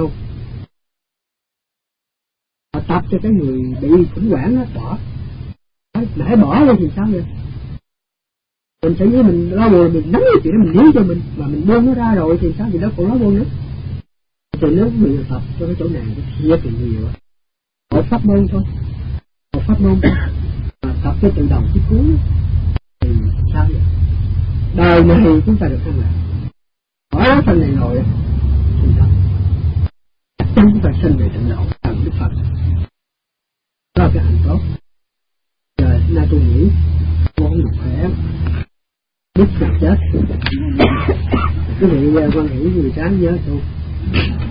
họ tập cho cái người bị khủng hoảng đó bỏ nãy bỏ lên thì sao vậy mình sẽ như mình lo buồn mình nắm cái chuyện đó mình níu cho mình mà mình buông nó ra rồi thì sao thì đó còn lo buông nữa thì nếu mình tập cho cái chỗ này cái kia thì nhiều một pháp môn thôi tập cho từ đầu tới cuối sao vậy? Đời này chúng ta được ăn lạc, hóa thân này rồi thì sao? Chắc chắn chúng ta sinh về tịnh độ bằng Đức Phật, đó là cái hạnh tốt. Giờ nay tôi nghĩ tôi không được khỏe, biết sắp chết. Quý vị quan hệ người sáng nhớ tôi